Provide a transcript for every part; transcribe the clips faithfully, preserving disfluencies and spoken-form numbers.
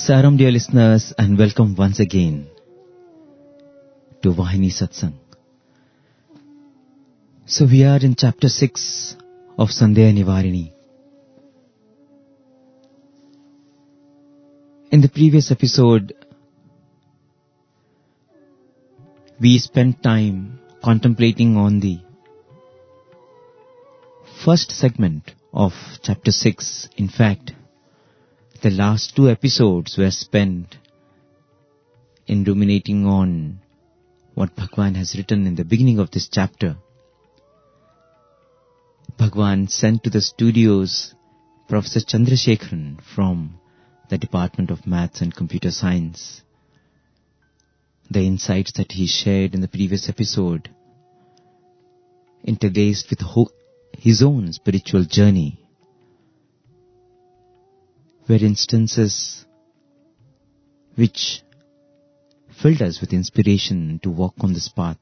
Saram, dear listeners, and welcome once again to Vahini Satsang. So we are in chapter six of Sandhya Nivarini. In the previous episode, we spent time contemplating on the first segment of chapter six. In fact, the last two episodes were spent in ruminating on what Bhagwan has written in the beginning of this chapter. Bhagwan sent to the studios Professor Chandrasekharan from the Department of Maths and Computer Science. The insights that he shared in the previous episode interlaced with ho- his own spiritual journey were instances which filled us with inspiration to walk on this path.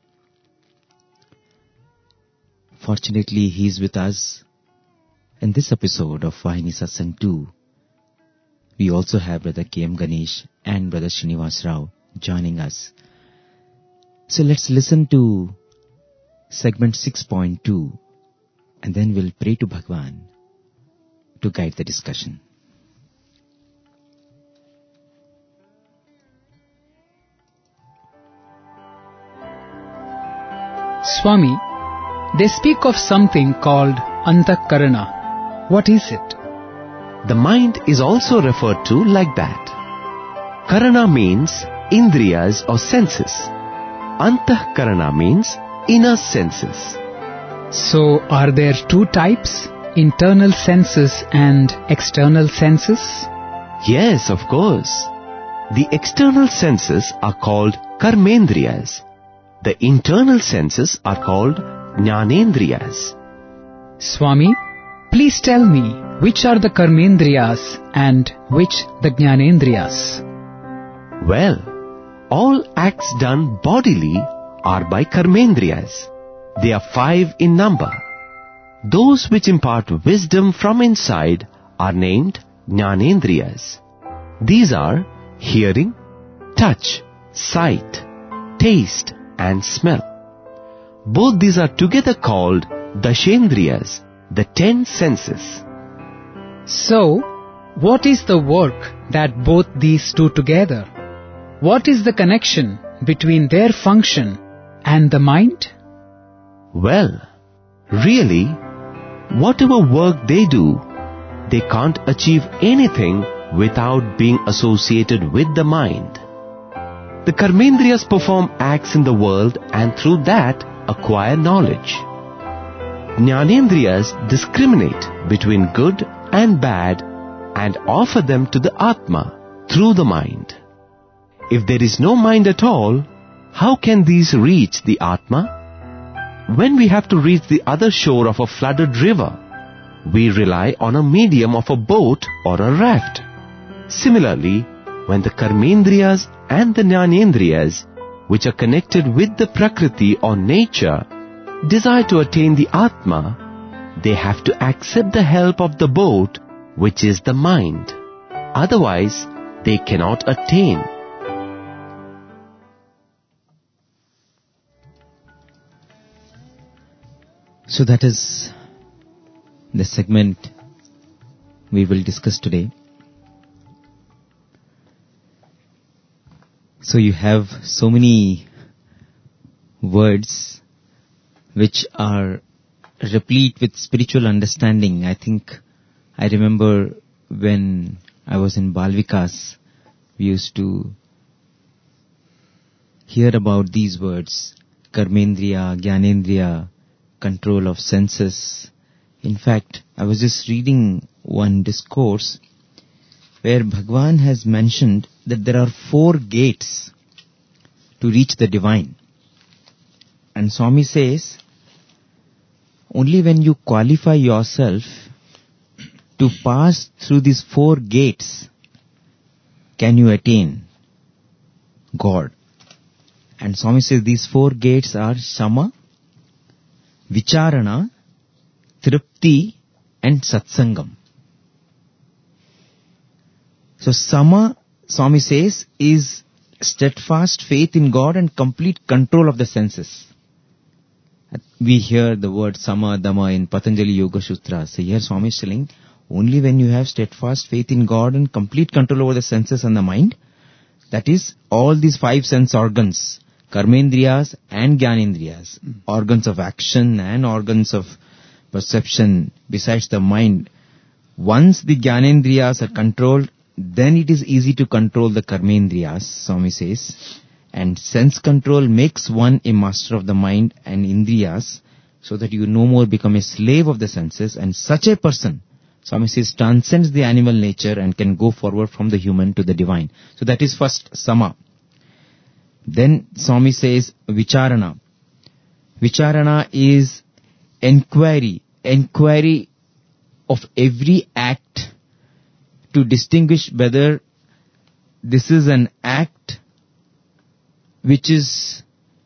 Fortunately, he is with us in this episode of Vahini Satsang two. We also have Brother K M Ganesh and Brother Srinivas Rao joining us. So let's listen to segment six point two and then we'll pray to Bhagwan to guide the discussion. Swami, they speak of something called Antahkarana. What is it? The mind is also referred to like that. Karana means indriyas or senses. Antahkarana means inner senses. So, are there two types? Internal senses and external senses? Yes, of course. The external senses are called karmendriyas. The internal senses are called jnanendriyas. Swami, please tell me which are the karmendriyas and which the jnanendriyas? Well, all acts done bodily are by karmendriyas. They are five in number. Those which impart wisdom from inside are named jnanendriyas. These are hearing, touch, sight, taste, and smell. Both these are together called dashendriyas, the ten senses. So, what is the work that both these do together? What is the connection between their function and the mind? Well, really, whatever work they do, they can't achieve anything without being associated with the mind. The karmendriyas perform acts in the world and through that acquire knowledge. Jnanendriyas discriminate between good and bad and offer them to the Atma through the mind. If there is no mind at all, how can these reach the Atma? When we have to reach the other shore of a flooded river, we rely on a medium of a boat or a raft. Similarly, when the karmendriyas and the jnanendriyas, which are connected with the prakriti or nature, desire to attain the Atma, they have to accept the help of the boat, which is the mind. Otherwise, they cannot attain. So that is the segment we will discuss today. So you have so many words which are replete with spiritual understanding. I think I remember when I was in Balvikas, we used to hear about these words, karmendriya, jnanendriya, control of senses. In fact, I was just reading one discourse where Bhagwan has mentioned that there are four gates to reach the divine. And Swami says, only when you qualify yourself to pass through these four gates can you attain God. And Swami says these four gates are Shama, Vicharana, Tripti and Satsangam. So Sama, Swami says, is steadfast faith in God and complete control of the senses. We hear the word Sama, Dhamma in Patanjali Yoga Sutra. So here Swami is telling, only when you have steadfast faith in God and complete control over the senses and the mind, that is, all these five sense organs, karmendriyas and gyanendriyas, mm. organs of action and organs of perception, besides the mind. Once the gyanendriyas are controlled, then it is easy to control the karmendriyas, Swami says. And sense control makes one a master of the mind and indriyas, so that you no more become a slave of the senses. And such a person, Swami says, transcends the animal nature and can go forward from the human to the divine. So that is first Sama. Then Swami says Vicharana. Vicharana is enquiry, enquiry of every act to distinguish whether this is an act which is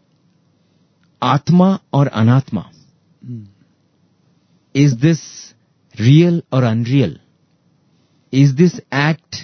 Atma or Anatma. Mm. Is this real or unreal? Is this act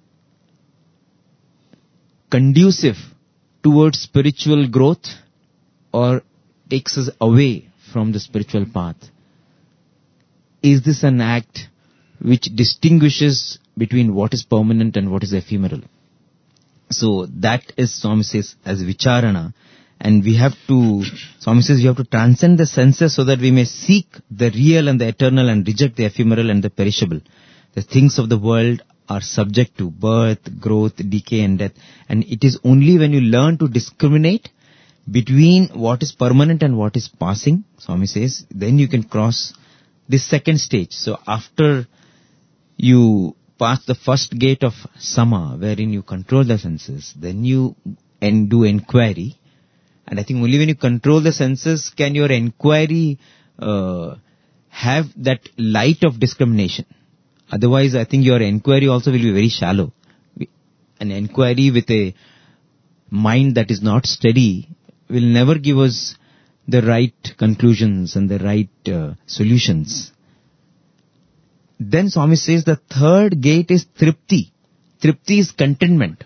conducive towards spiritual growth or takes us away from the spiritual path? Is this an act which distinguishes between what is permanent and what is ephemeral? So that is, Swami says, as Vicharana. And we have to, Swami says, you have to transcend the senses so that we may seek the real and the eternal and reject the ephemeral and the perishable. The things of the world are subject to birth, growth, decay and death. And it is only when you learn to discriminate between what is permanent and what is passing, Swami says, then you can cross this second stage. So after you pass the first gate of Sama, wherein you control the senses, then you and do enquiry. And I think only when you control the senses can your enquiry uh, have that light of discrimination. Otherwise, I think your enquiry also will be very shallow. An enquiry with a mind that is not steady will never give us the right conclusions and the right uh, solutions. Then Swami says the third gate is Tripti. Tripti is contentment.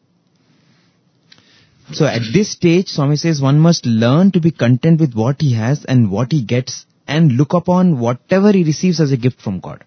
So at this stage, Swami says one must learn to be content with what he has and what he gets and look upon whatever he receives as a gift from God.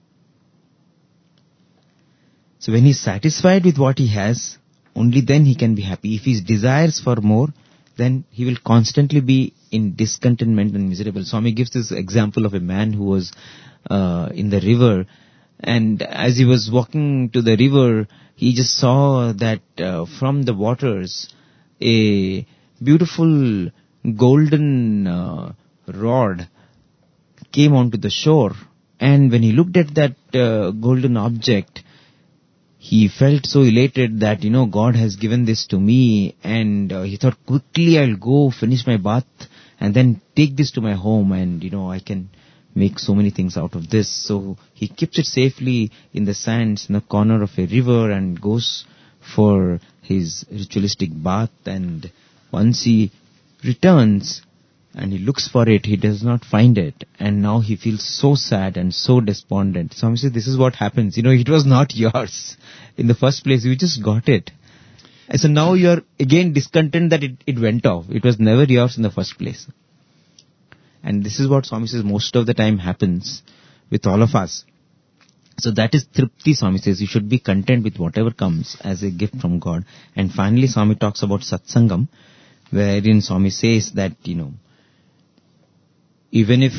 So when he is satisfied with what he has, only then he can be happy. If he desires for more, then he will constantly be in discontentment and miserable. Swami gives this example of a man who was uh, in the river, and as he was walking to the river, he just saw that uh, from the waters a beautiful golden uh, rod came onto the shore. And when he looked at that uh, golden object, he felt so elated that, you know, God has given this to me, and uh, he thought, quickly I'll go finish my bath and then take this to my home, and, you know, I can make so many things out of this. So he keeps it safely in the sands in the corner of a river and goes for his ritualistic bath. And once he returns and he looks for it, he does not find it, and now he feels so sad and so despondent. So I say, this is what happens. You know, it was not yours in the first place. You just got it. And so now you're again discontent that it, it went off. It was never yours in the first place. And this is what Swami says most of the time happens with all of us. So that is Tripti, Swami says. You should be content with whatever comes as a gift from God. And finally, Swami talks about Satsangam, wherein Swami says that, you know, even if,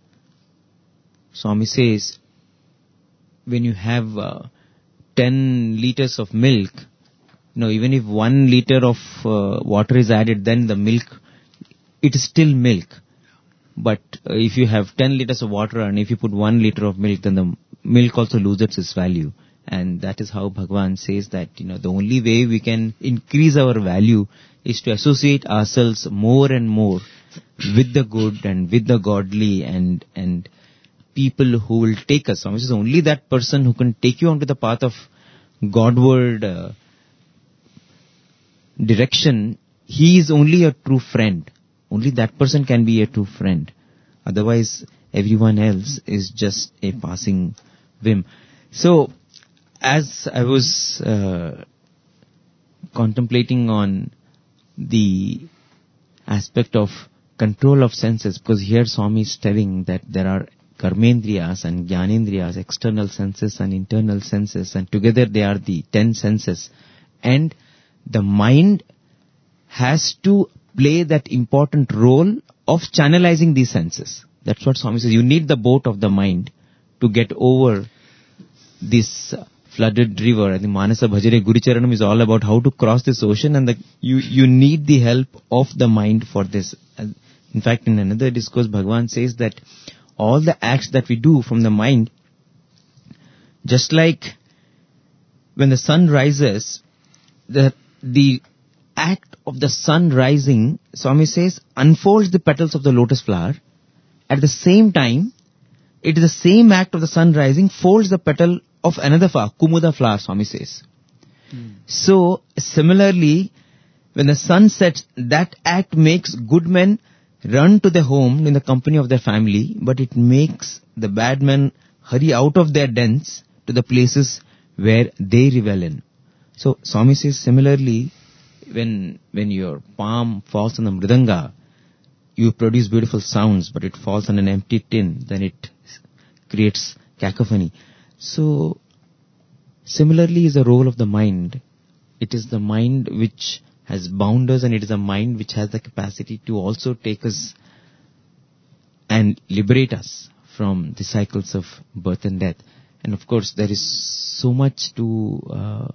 Swami says, when you have uh, ten liters of milk, you know, even if one liter of uh, water is added, then the milk, it is still milk. But uh, if you have ten liters of water and if you put one liter of milk, then the milk also loses its value. And that is how Bhagavan says that, you know, the only way we can increase our value is to associate ourselves more and more with the good and with the godly and and people who will take us. Swami says only that person who can take you onto the path of Godward uh, direction, he is only a true friend. Only that person can be a true friend. Otherwise, everyone else is just a passing whim. So, as I was uh, contemplating on the aspect of control of senses, because here Swami is telling that there are karmendriyas and jnanendriyas, external senses and internal senses, and together they are the ten senses. And the mind has to play that important role of channelizing these senses. That's what Swami says. You need the boat of the mind to get over this uh, flooded river. I think Manasa Bhajare Gurucharanam is all about how to cross this ocean, and the, you, you need the help of the mind for this. And in fact, in another discourse, Bhagavan says that all the acts that we do from the mind, just like when the sun rises, the the act of the sun rising, Swami says, unfolds the petals of the lotus flower. At the same time, it is the same act of the sun rising folds the petal of another flower, Kumuda flower, Swami says. Mm. So, similarly, when the sun sets, that act makes good men run to their home in the company of their family, but it makes the bad men hurry out of their dens to the places where they revel in. So, Swami says, similarly, when when your palm falls on the mridanga, you produce beautiful sounds, but it falls on an empty tin, then it creates cacophony. So, similarly is the role of the mind. It is the mind which has boundaries, and it is a mind which has the capacity to also take us and liberate us from the cycles of birth and death. And of course, there is so much to uh,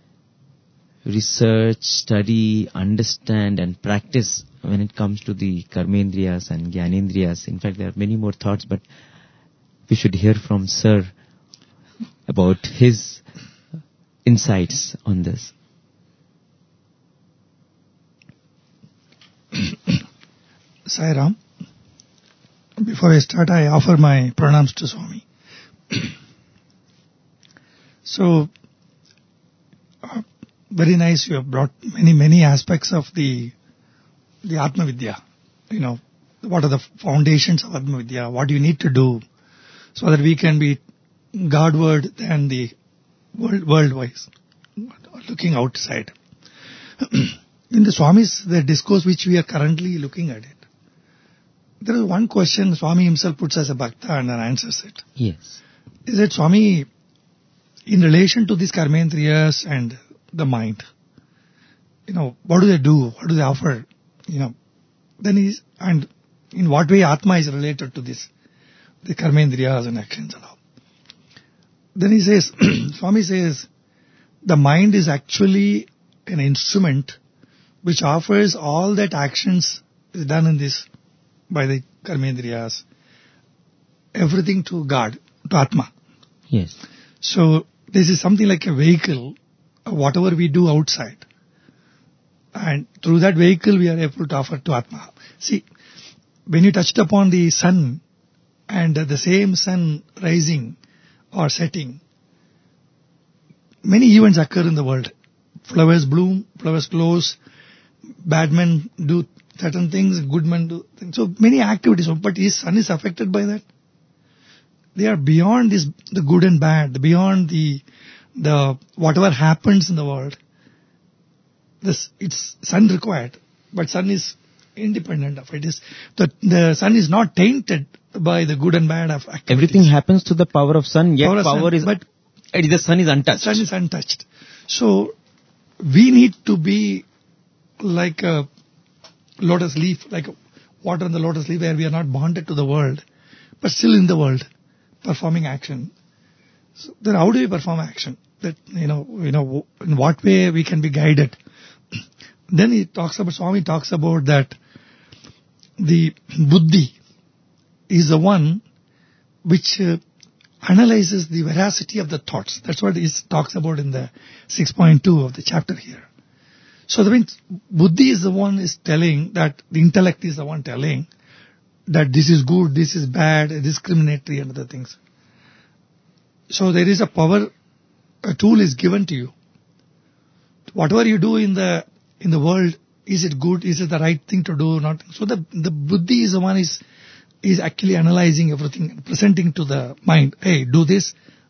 research, study, understand and practice when it comes to the karmendriyas and jnanendriyas. In fact, there are many more thoughts, but we should hear from Sir about his insights on this. Sai Ram, before I start, I offer my pranams to Swami. So, uh, very nice, you have brought many, many aspects of the the Atma Vidya. You know, what are the foundations of Atma Vidya, what do you need to do so that we can be Godward than the world, world-wise, looking outside. In the Swami's, the discourse which we are currently looking at it, there is one question Swami himself puts as a bhakta and then answers it. Yes. Is that Swami, in relation to these karmendriyas and the mind, you know, what do they do? What do they offer? You know, then he's, and in what way Atma is related to this, the karmendriyas and actions and all. Then he says, Swami says, the mind is actually an instrument which offers all that actions is done in this by the karmendriyas, everything to God, to Atma. Yes. So this is something like a vehicle, whatever we do outside. And through that vehicle we are able to offer to Atma. See, when you touched upon the sun and the same sun rising or setting, many events occur in the world. Flowers bloom, flowers close, bad men do certain things, good men do things. So many activities, but his sun is affected by that. They are beyond this, the good and bad, beyond the, the, whatever happens in the world. This, it's sun required, but sun is independent of it. Is the, the sun is not tainted by the good and bad of activities. Everything happens to the power of sun, yet power, power sun, is, but the sun is untouched. Sun is untouched. So, we need to be like a lotus leaf, like water in the lotus leaf, where we are not bonded to the world, but still in the world, performing action. So then how do we perform action? That, you know, you know, in what way we can be guided. Then he talks about, Swami talks about that the buddhi is the one which uh, analyzes the veracity of the thoughts. That's what he talks about in the six point two of the chapter here. So that means buddhi is the one is telling that the intellect is the one telling that this is good, this is bad, discriminatory and other things. So there is a power, a tool is given to you. Whatever you do in the in the world, is it good, is it the right thing to do, not? So the the buddhi is the one is is actually analyzing everything and presenting to the mind, hey, do this,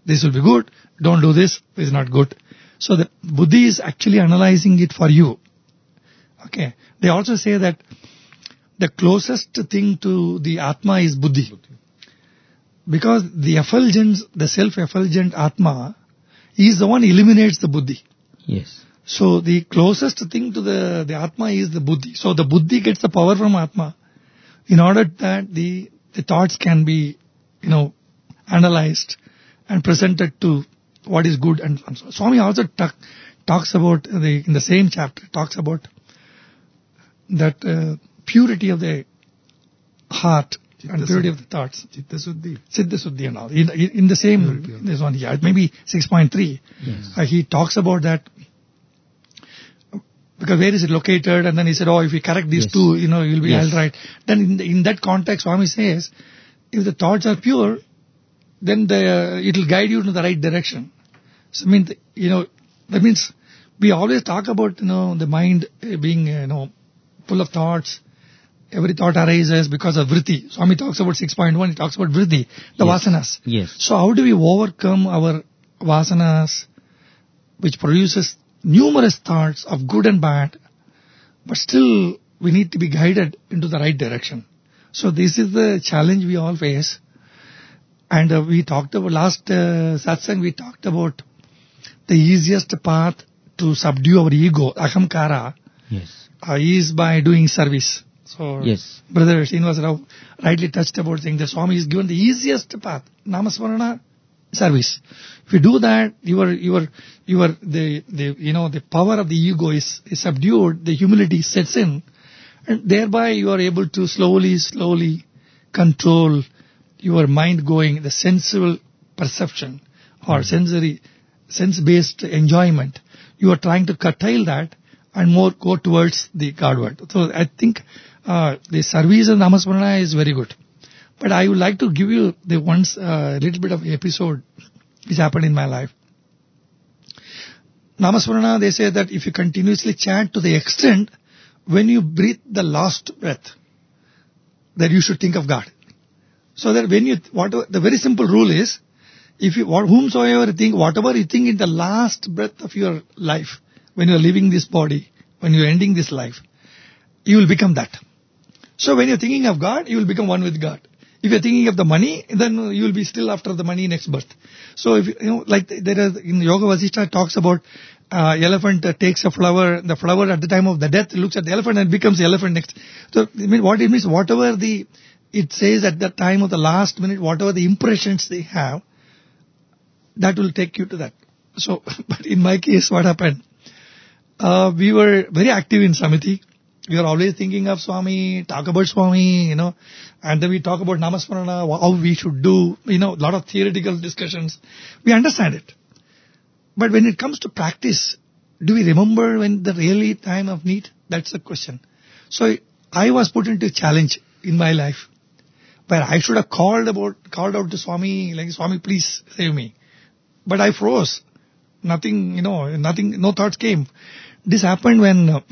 this will be good, don't do this, this is not good. So the buddhi is actually analyzing it for you. Okay. They also say that the closest thing to the Atma is buddhi. Because the effulgence, the self-effulgent Atma, is the one eliminates the buddhi. Yes. So the closest thing to the, the Atma is the buddhi. So the buddhi gets the power from Atma in order that the, the thoughts can be, you know, analyzed and presented to what is good. And so Swami also talk, talks about, the in the same chapter, talks about that uh, purity of the heart and purity of the thoughts. Chitta Suddhi. Siddha Suddhi and all. In, in the same, this one here, maybe six point three, Yes. uh, he talks about that, because where is it located? And then he said, oh, if we correct these Yes. two, you know, you'll be Yes. held right. Then in, the, in that context, Swami says, if the thoughts are pure, then the, it will guide you to the right direction. So, I mean, the- you know, that means we always talk about, you know, the mind uh, being, uh, you know, full of thoughts. Every thought arises because of vritti. Swami talks about six point one, he talks about vritti, the Yes. vasanas. Yes. So how do we overcome our vasanas, which produces numerous thoughts of good and bad, but still we need to be guided into the right direction. So this is the challenge we all face. And uh, we talked about, last uh, satsang we talked about the easiest path to subdue our ego, ahamkara, Yes. uh, is by doing service. So Yes. Brother Srinivas Rao rightly touched about saying the Swami is given the easiest path, Namasmarana, service. If you do that, your your your the the you know the power of the ego is, is subdued, the humility sets in, and thereby you are able to slowly, slowly control your mind going, the sensual perception or sensory, sense-based enjoyment. You are trying to curtail that and more go towards the Godward. So I think uh, the service of Namasmarana is very good. But I would like to give you the once a uh, little bit of episode which happened in my life. Namasmarana, they say that if you continuously chant to the extent when you breathe the last breath, that you should think of God. So that when you, whatever, the very simple rule is, if you, whomsoever you think, whatever you think in the last breath of your life, when you are leaving this body, when you are ending this life, you will become that. So when you are thinking of God, you will become one with God. If you are thinking of the money, then you will be still after the money next birth. So if you know, like there is in Yoga Vasishtha talks about uh, elephant uh, takes a flower, the flower at the time of the death looks at the elephant and becomes the elephant next. So I mean, what it means, whatever the it says at the time of the last minute, whatever the impressions they have, that will take you to that. So, but in my case, what happened? Uh, we were very active in Samiti. We are always thinking of Swami, talk about Swami, you know, and then we talk about Namasmarana, how we should do, you know, a lot of theoretical discussions. We understand it. But when it comes to practice, do we remember when the really time of need? That's the question. So I was put into a challenge in my life where I should have called about, called out to Swami, like, Swami, please save me. But I froze. Nothing, you know, nothing, no thoughts came. This happened when uh,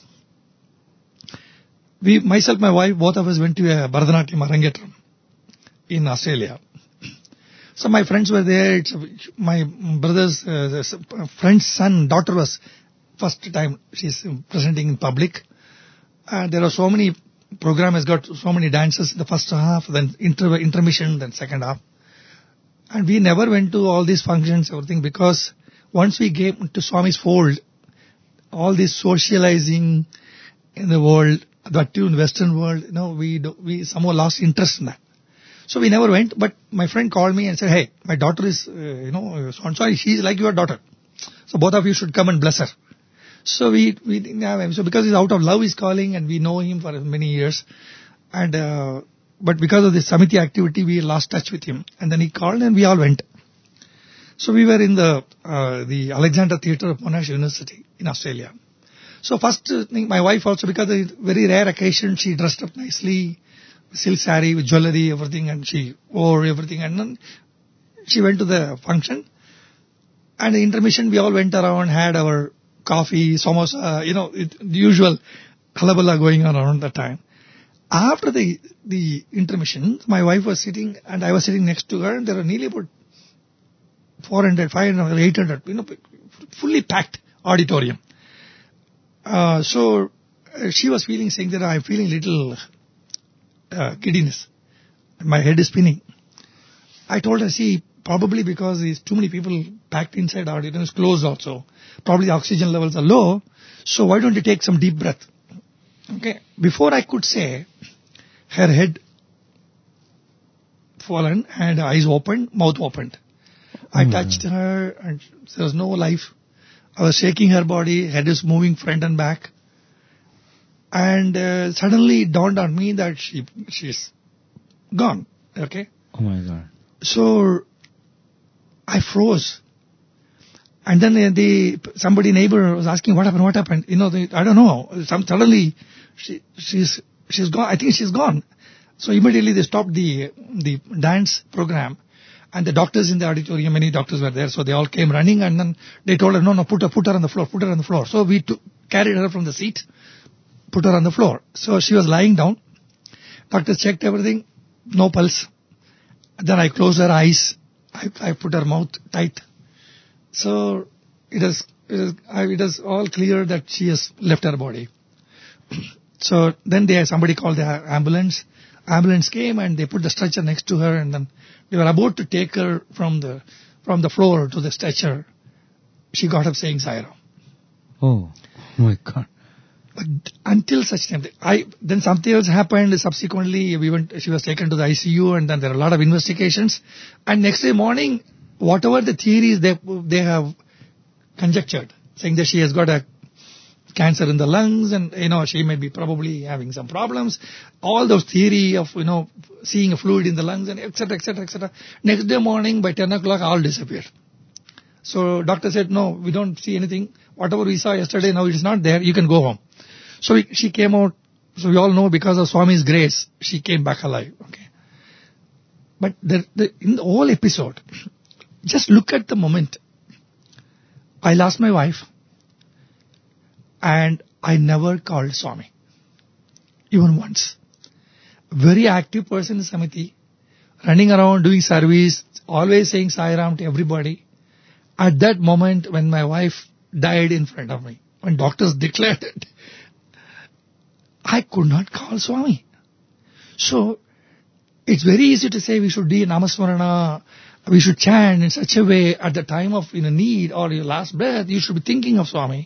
we, myself, my wife, both of us went to a Bharatanatyam Arangetram in Australia. So my friends were there. It's my brother's uh, friend's son, daughter was first time she's presenting in public. And there are so many, program has got so many dances in the first half, then inter- intermission, then second half. And we never went to all these functions, everything, because once we came to Swami's fold, all this socializing in the world, that too in the Western world, you know, we do, we somehow lost interest in that. So we never went, but my friend called me and said, hey, my daughter is, uh, you know, so and so, she's like your daughter. So both of you should come and bless her. So we, we didn't have him. So because he's out of love, he's calling, and we know him for many years. And, uh, but because of the Samiti activity, we lost touch with him. And then he called and we all went. So we were in the, uh, the Alexandra Theatre of Monash University in Australia. So first thing, my wife also, because it's very rare occasion, she dressed up nicely, silk saree with jewelry, everything, and she wore everything. And then she went to the function. And the intermission, we all went around, had our coffee, samosa, you know, it, the usual halabala going on around that time. After the the intermission, my wife was sitting and I was sitting next to her, and there were nearly about four hundred, five hundred, eight hundred, you know, fully packed auditorium. Uh, so uh, she was feeling, saying that I'm feeling little uh, giddiness. My head is spinning. I told her, see, probably because there's too many people packed inside the auditorium, it's closed also. Probably the oxygen levels are low. So why don't you take some deep breath? Okay. Before I could say, her head fallen and eyes opened, mouth opened. I touched her and there was no life. I was shaking her body, head is moving front and back. And uh, suddenly it dawned on me that she she's gone. Okay. Oh my God. So I froze. And then uh, the somebody neighbor was asking, what happened, what happened? You know, they, I don't know. Some, suddenly she she's she's gone. I think she's gone. So immediately they stopped the the dance program. And the doctors in the auditorium, many doctors were there, so they all came running, and then they told her, no, no, put her, put her on the floor, put her on the floor. So we took, carried her from the seat, put her on the floor. So she was lying down. Doctors checked everything, no pulse. Then I closed her eyes. I, I put her mouth tight. So it is, it is, I, it is all clear that she has left her body. So then they, somebody called the ambulance. Ambulance came and they put the stretcher next to her, and then they were about to take her from the from the floor to the stretcher. She got up saying Sai Ram. Oh, oh my God. But until such time, I then something else happened. Subsequently, we went. She was taken to the I C U, and then there are a lot of investigations. And next day morning, whatever the theories they they have conjectured, saying that she has got a cancer in the lungs, and you know she may be probably having some problems. All those theory of you know seeing a fluid in the lungs and et cetera et cetera et cetera. Next day morning by ten o'clock, all disappeared. So doctor said, no, we don't see anything. Whatever we saw yesterday, now it is not there. You can go home. So we, she came out. So we all know because of Swami's grace, she came back alive. Okay. But the, the, in the whole episode, just look at the moment. I lost my wife. And I never called Swami. Even once. Very active person in Samiti. Running around doing service. Always saying Sai Ram to everybody. At that moment when my wife died in front of me. When doctors declared it. I could not call Swami. So, it's very easy to say we should do Namasmarana. We should chant in such a way at the time of you know, need or your last breath. You should be thinking of Swami.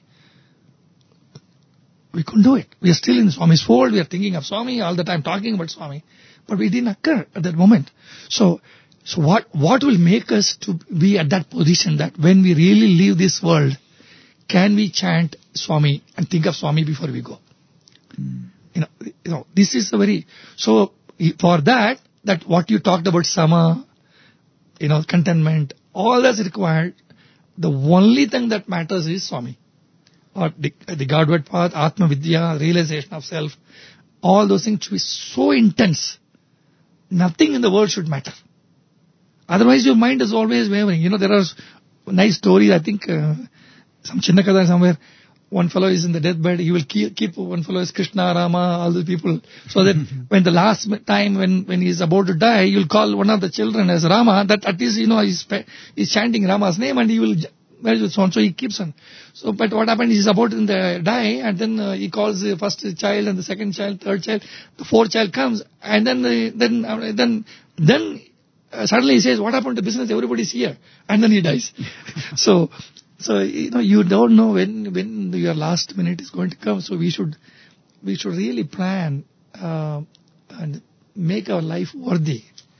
We couldn't do it. We are still in Swami's fold. We are thinking of Swami all the time, talking about Swami. But we didn't occur at that moment. So, so what, what will make us to be at that position that when we really leave this world, can we chant Swami and think of Swami before we go? Mm. You know, you know, this is a very, so for that, that what you talked about, sama, you know, contentment, all that's required. The only thing that matters is Swami. Or the, the Godward path, Atma Vidya, realization of self, all those things should be so intense. Nothing in the world should matter. Otherwise your mind is always wavering. You know, there are nice stories, I think, uh, some Chinnakada somewhere, one fellow is in the deathbed, he will keep, keep one fellow is Krishna, Rama, all those people, so that when the last time when, when he is about to die, you'll call one of the children as Rama, that at least, you know, he's, he's chanting Rama's name and he will marriage with so on. So he keeps on. So, but what happened is he's about to die, and then uh, he calls the first child and the second child, third child, the fourth child comes, and then uh, then uh, then then uh, suddenly he says, "What happened to business? Everybody's here," and then he dies. so, so you know you don't know when when your last minute is going to come. So we should we should really plan uh, and make our life worthy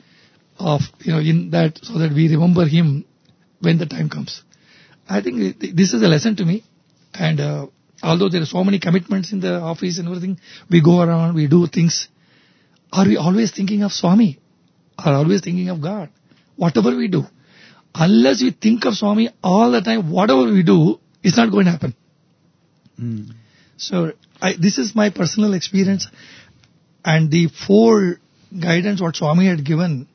of you know in that, so that we remember him when the time comes. I think this is a lesson to me, and uh, although there are so many commitments in the office and everything, we go around, we do things. Are we always thinking of Swami? Are always thinking of God? Whatever we do, unless we think of Swami all the time, whatever we do, it's not going to happen. Mm. So I, this is my personal experience, and the four guidance what Swami had given,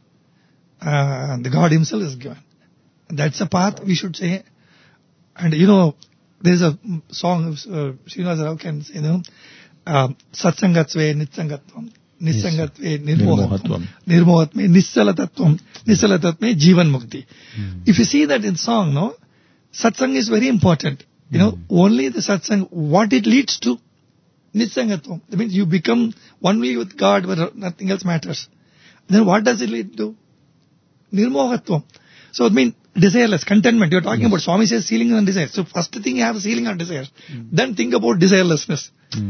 uh, the God Himself has given. That's a path we should say. And you know, there's a song, uh, Srinivasa Rao can say, you know, uh, Satsangatsve Nitsangatvam. Nisangatve, Nirmohatvam, Nirmohatvam. Nirmohatme, Nissalatatvam, Nissalatatme, Jivan Mukti. If you see that in song, no, satsang is very important. You know, only the satsang, what it leads to, Nisangatvam. That means you become only with God where nothing else matters. Then what does it lead to? Nirmohatvam. So it means desireless, contentment. You're talking Yes. about, Swami says ceiling on desire. So first thing you have a ceiling on desire. Then think about desirelessness.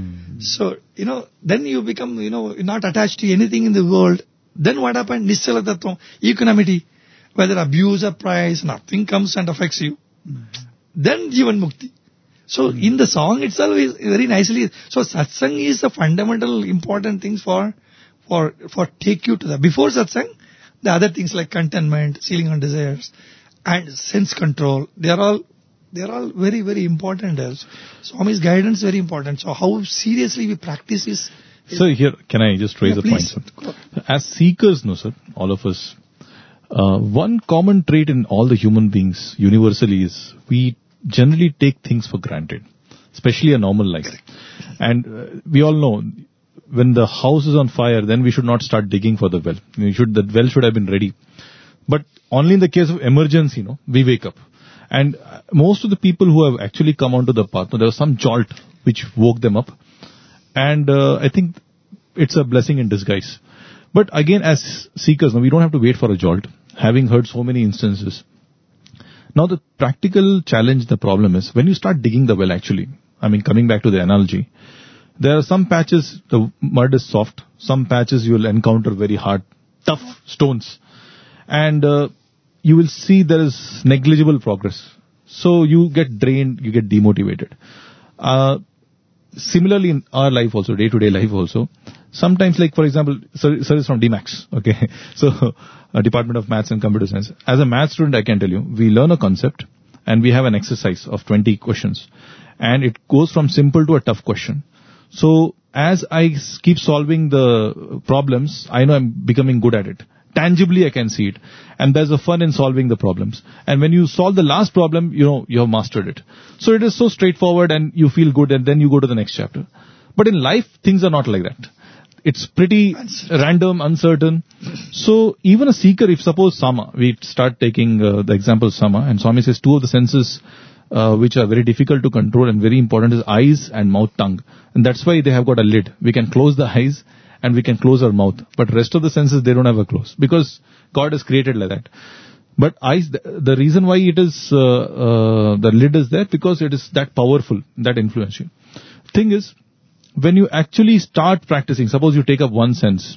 So, you know, then you become, you know, not attached to anything in the world. Then what happened? Nissalatattvam, equanimity. Whether abuse or price, nothing comes and affects you. Then Jivan Mukti. So in the song itself is very nicely. So satsang is the fundamental important things for, for, for take you to that. Before satsang, the other things like contentment, ceiling on desires, and sense control, they are all, they are all very, very important. As Swami's guidance is very important. So how seriously we practice is. So here, can I just raise Yeah, a point, please. sir? As seekers, no, sir, all of us, uh, one common trait in all the human beings universally is we generally take things for granted, especially a normal life. And uh, we all know when the house is on fire, then we should not start digging for the well. We should, the well should have been ready. But only in the case of emergency, you know, we wake up. And uh, most of the people who have actually come onto the path, there was some jolt which woke them up. And uh, I think it's a blessing in disguise. But again, as seekers, no, we don't have to wait for a jolt, having heard so many instances. Now the practical challenge, the problem is, when you start digging the well actually, I mean coming back to the analogy, there are some patches, the mud is soft, some patches you will encounter very hard, tough stones. And uh, you will see there is negligible progress. So you get drained, you get demotivated. Uh, similarly in our life also, day-to-day life also, sometimes like for example, sir, sir is from D MAX, okay, so uh, Department of Maths and Computer Science. As a math student, I can tell you, we learn a concept and we have an exercise of twenty questions. And it goes from simple to a tough question. So as I s- keep solving the problems, I know I'm becoming good at it. Tangibly, I can see it. And there's a fun in solving the problems. And when you solve the last problem, you know, you have mastered it. So it is so straightforward and you feel good and then you go to the next chapter. But in life, things are not like that. It's pretty random, uncertain. So even a seeker, if suppose Sama, we start taking uh, the example of Sama, and Swami says two of the senses uh, which are very difficult to control and very important is eyes and mouth, tongue. And that's why they have got a lid. We can close the eyes and we can close our mouth. But rest of the senses, they don't have a close. Because God has created like that. But eyes, the, the reason why it is, uh, uh, the lid is there, because it is that powerful, that influential. Thing is, when you actually start practicing, suppose you take up one sense,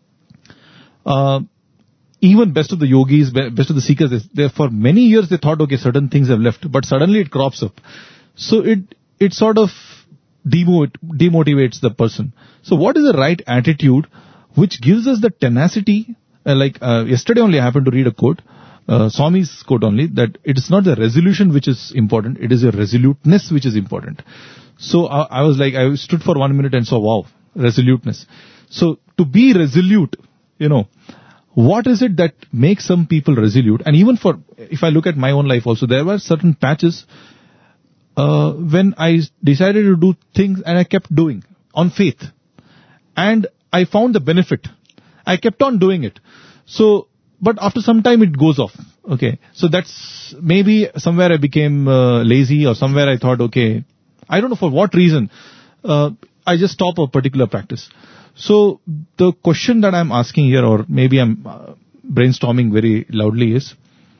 uh, even best of the yogis, be- best of the seekers, they, they, for many years they thought, okay, certain things have left, but suddenly it crops up. So it, it sort of demot- demotivates the person. So what is the right attitude which gives us the tenacity? Uh, like uh, yesterday only I happened to read a quote, uh, Swami's quote only, that it is not the resolution which is important, it is your resoluteness which is important. So I, I was like, I stood for one minute and saw, wow, resoluteness. So to be resolute, you know, what is it that makes some people resolute? And even for, if I look at my own life also, there were certain patches uh, when I decided to do things and I kept doing on faith. And I found the benefit. I kept on doing it. So, but after some time it goes off. Okay. So that's maybe somewhere I became uh, lazy, or somewhere I thought, okay, I don't know for what reason, uh, I just stop a particular practice. So the question that I'm asking here, or maybe I'm uh, brainstorming very loudly, is,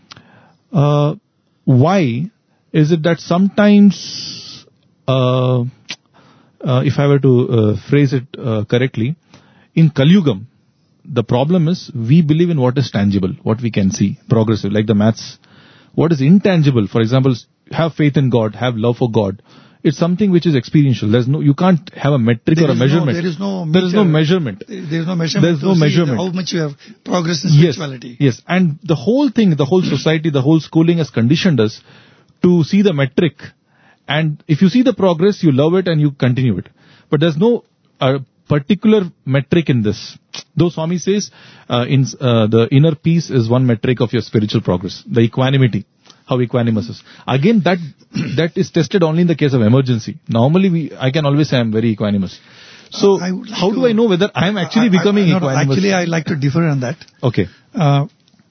uh, why is it that sometimes, uh, uh, if I were to uh, phrase it uh, correctly, in Kali Yugam, the problem is we believe in what is tangible, what we can see, progressive, like the maths. What is intangible, for example, have faith in God, have love for God. It's something which is experiential. There's no, you can't have a metric There or a is no- measurement. there is no There is no meter. measurement. There is no measurement. There's to no see measurement. How much you have progress in Yes, spirituality. yes. And the whole thing, the whole society, the whole schooling has conditioned us to see the metric. And if you see the progress, you love it and you continue it. But there's no uh, particular metric in this. Though Swami says, uh, in uh, the inner peace is one metric of your spiritual progress. The equanimity, how equanimous is. Again, that that is tested only in the case of emergency. Normally, we I can always say I'm very equanimous. So I would like how do to- I know whether I am actually I- I- becoming no, no, equanimous? Actually, I like to differ on that. Okay. Uh,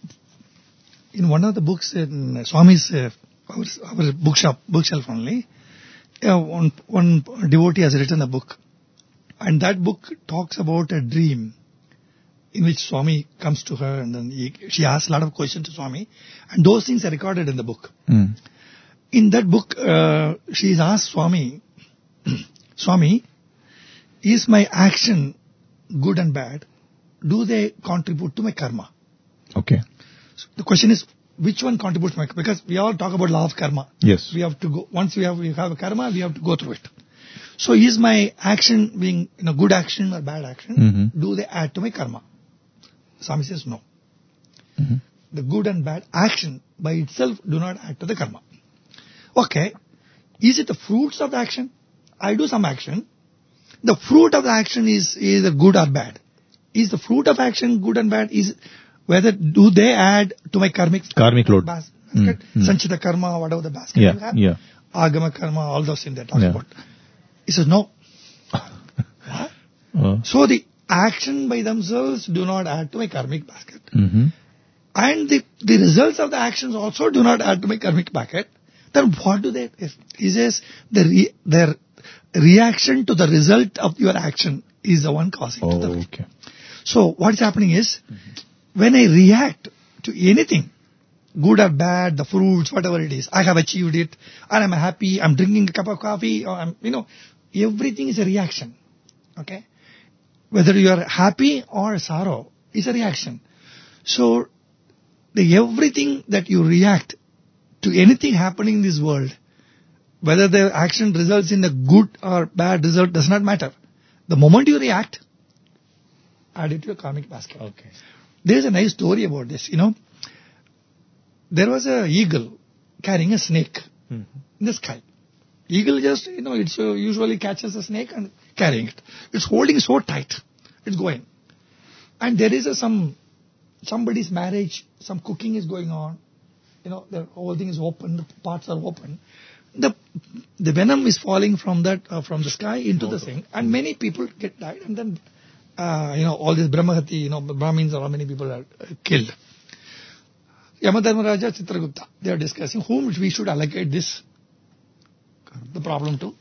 in one of the books in Swami's uh, our, our bookshop bookshelf only, uh, one one devotee has written a book, and that book talks about a dream in which Swami comes to her, and then he, she asks a lot of questions to Swami, and those things are recorded in the book. Mm. In that book, uh, she is asked Swami, Swami, is my action good and bad? Do they contribute to my karma? Okay. So the question is, which one contributes to my karma? Because we all talk about law of karma. Yes. We have to go, once we have, we have a karma, we have to go through it. So is my action being, you know, good action or bad action? Mhm. Do they add to my karma? Swami says no. Mhm. The good and bad action by itself do not add to the karma. Okay. Is it the fruits of the action? I do some action. The fruit of the action is either good or bad. Is the fruit of action good and bad? Is whether do they add to my karmic Karmic load. basket? Mm, mm. Sanchita karma, whatever the basket Yeah, you have. yeah. Agama karma, all those things they're talking Yeah. about. He says no. What? Uh, So the action by themselves do not add to my karmic basket. mhm. And the, the results of the actions also do not add to my karmic bucket. Then what do they? He says the re, their reaction to the result of your action is the one causing to Oh, the. okay. So what is happening is, when I react to anything, good or bad, the fruits, whatever it is, I have achieved it, and I'm happy, I'm drinking a cup of coffee, or I'm, you know, everything is a reaction. Okay? Whether you are happy or sorrow is a reaction. So, the everything that you react to anything happening in this world, whether the action results in a good or bad result does not matter. The moment you react, add it to your karmic basket. Okay. There is a nice story about this, you know. There was a eagle carrying a snake Mhm. in the sky. Eagle just, you know, it uh, usually catches a snake and carrying it. It's holding so tight. It's going. And there is a, some, somebody's marriage, some cooking is going on. You know, the whole thing is open, the parts are open. The, the venom is falling from that, uh, from the sky into the thing. And many people get died. And then, uh, you know, all this Brahmahati, you know, Brahmins or how many people are uh, killed. Yamadharmaraja, Chitragupta, they are discussing whom we should allocate this, the problem to.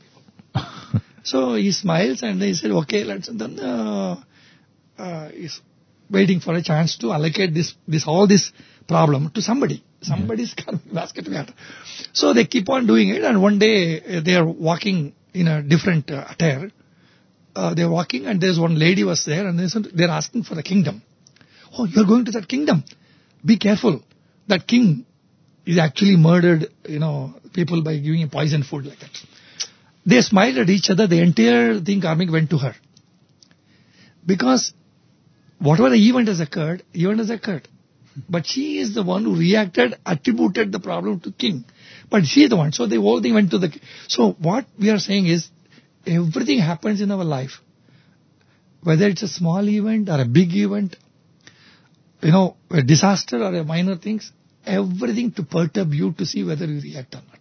So he smiles and he said, okay, let's, then, uh, uh, he's waiting for a chance to allocate this, this, all this problem to somebody. Somebody's karmic basket together. So they keep on doing it, and one day uh, they are walking in a different uh, attire. Uh, they're walking and there's one lady was there and they said, they're asking for the kingdom. Oh, you're going to that kingdom. Be careful. That king is actually murdered, you know, people by giving him poison food like that. They smiled at each other. The entire thing karmic went to her. Because whatever the event has occurred, event has occurred. But she is the one who reacted, attributed the problem to king. But she is the one. So the whole thing went to the... So what we are saying is, everything happens in our life. Whether it's a small event or a big event, you know, a disaster or a minor things, everything to perturb you to see whether you react or not.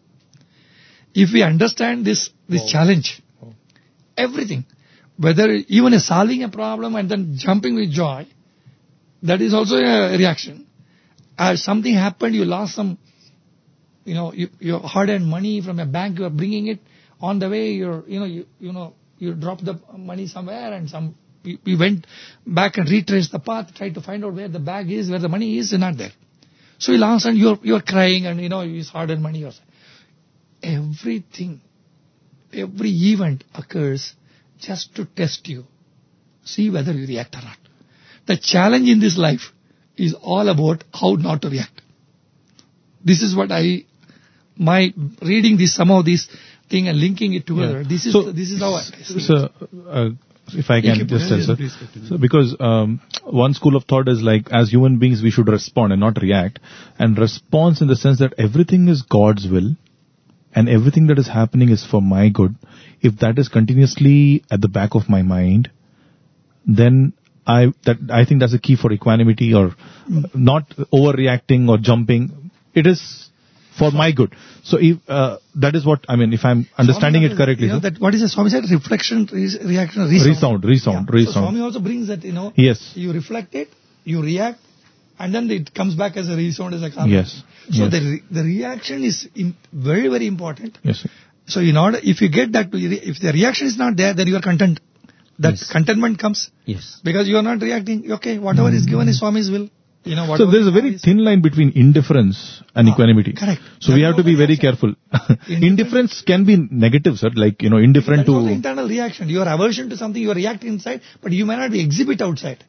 If we understand this, this Oh. challenge, Oh. everything, whether even a solving a problem and then jumping with joy, that is also a reaction. As something happened, you lost some, you know, you, your hard-earned money from a bank, you are bringing it on the way. You're, you know, you, you know, you dropped the money somewhere, and some we, we went back and retraced the path, tried to find out where the bag is, where the money is, not there. So you lost, and you're you're crying, and you know it's hard-earned money. Or everything, every event occurs just to test you, see whether you react or not. The challenge in this life is all about how not to react. This is what I, my reading this, some of these thing and linking it together. Yeah. This is So- this is how I see it. So, uh, if I You can keep just going. answer. Please continue. So, because um, one school of thought is like, as human beings, we should respond and not react. And response in the sense that everything is God's will, and everything that is happening is for my good. If that is continuously at the back of my mind, then I that I think that's a key for equanimity, or not overreacting or jumping. It is for my good. So if, uh, that is what, I mean, if I'm understanding Swami it correctly. You know, sir. that what is the Swami said? Reflection, re- reaction, resound. Resound, resound, Yeah. resound. So Swami also brings that, you know, Yes. you reflect it, you react, and then it comes back as a resound, as a karma. Yes. So Yes. the re- the reaction is im- very, very important. Yes, sir. So in order, if you get that, if the reaction is not there, then you are content. That Yes. contentment comes Yes. because you are not reacting. Okay, whatever is given is Swami's will. You know, So whatever there's a is very Swami's- thin line between indifference and Ah, equanimity. correct. So we That have to is be also very reaction. careful. Indifference- Indifference can be negative, sir. Like, you know, indifferent That is also to... internal reaction. Your aversion to something, you react inside, but you may not be exhibit outside.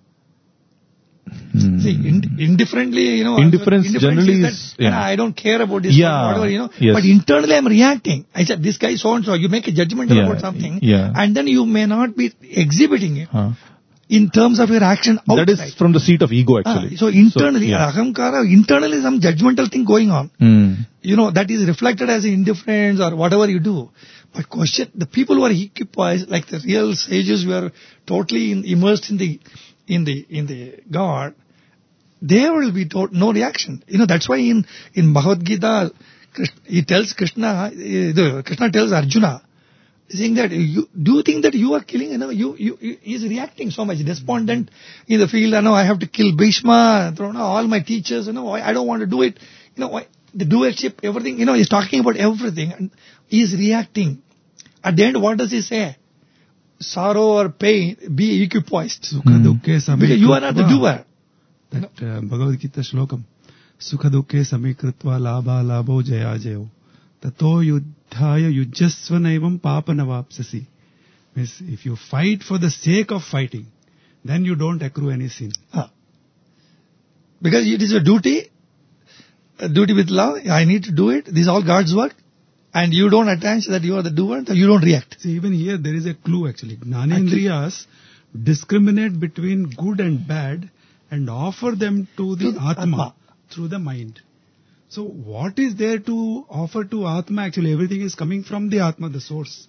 Hmm. See, ind- indifferently, you know. Indifference generally that, is- yeah. "Nah, I don't care about this, Yeah, one, whatever, you know. yes. But internally I'm reacting. I said, this guy so and so. You make a judgment Yeah, about something, yeah. and then you may not be exhibiting it Huh. in terms of your action outside. That is from the seat of ego, Ah, actually. so internally, yeah. ahamkara, internally some judgmental thing going on. Hmm. You know, that is reflected as indifference or whatever you do. But question, the people who are equipoised, like the real sages who are totally in, immersed in the, in the, in the God, there will be to- no reaction. You know, that's why in, in Bhagavad Gita, Krishna, he tells Krishna, uh, the, Krishna tells Arjuna, saying that, you, do you think that you are killing, you know, you, you, you he is reacting so much, despondent in the field, I know I have to kill Bhishma, throw out all my teachers, you know, I, I don't want to do it, you know, why, the doership, everything, you know, he's talking about everything, and he's reacting. At the end, what does he say? Sorrow or pain, be equipoised. Sukha dukkhe Because you are not the samikritva. doer. That uh, Bhagavad Gita shlokam. Sukha dukkhe samikritva labha labho jaya jayo. Tato yuddhaya yujjasva naivam papanavapsasi. Means if you fight for the sake of fighting, then you don't accrue any sin. Ah. Because it is a duty, a duty with love, I need to do it, this is all God's work, and you don't attach that you are the doer, then you don't react. See, even here there is a clue actually. Gnanendriyas discriminate between good and bad and offer them to the To the Atma, Atma. through the mind. So what is there to offer to Atma? Actually everything is coming from the Atma, the source.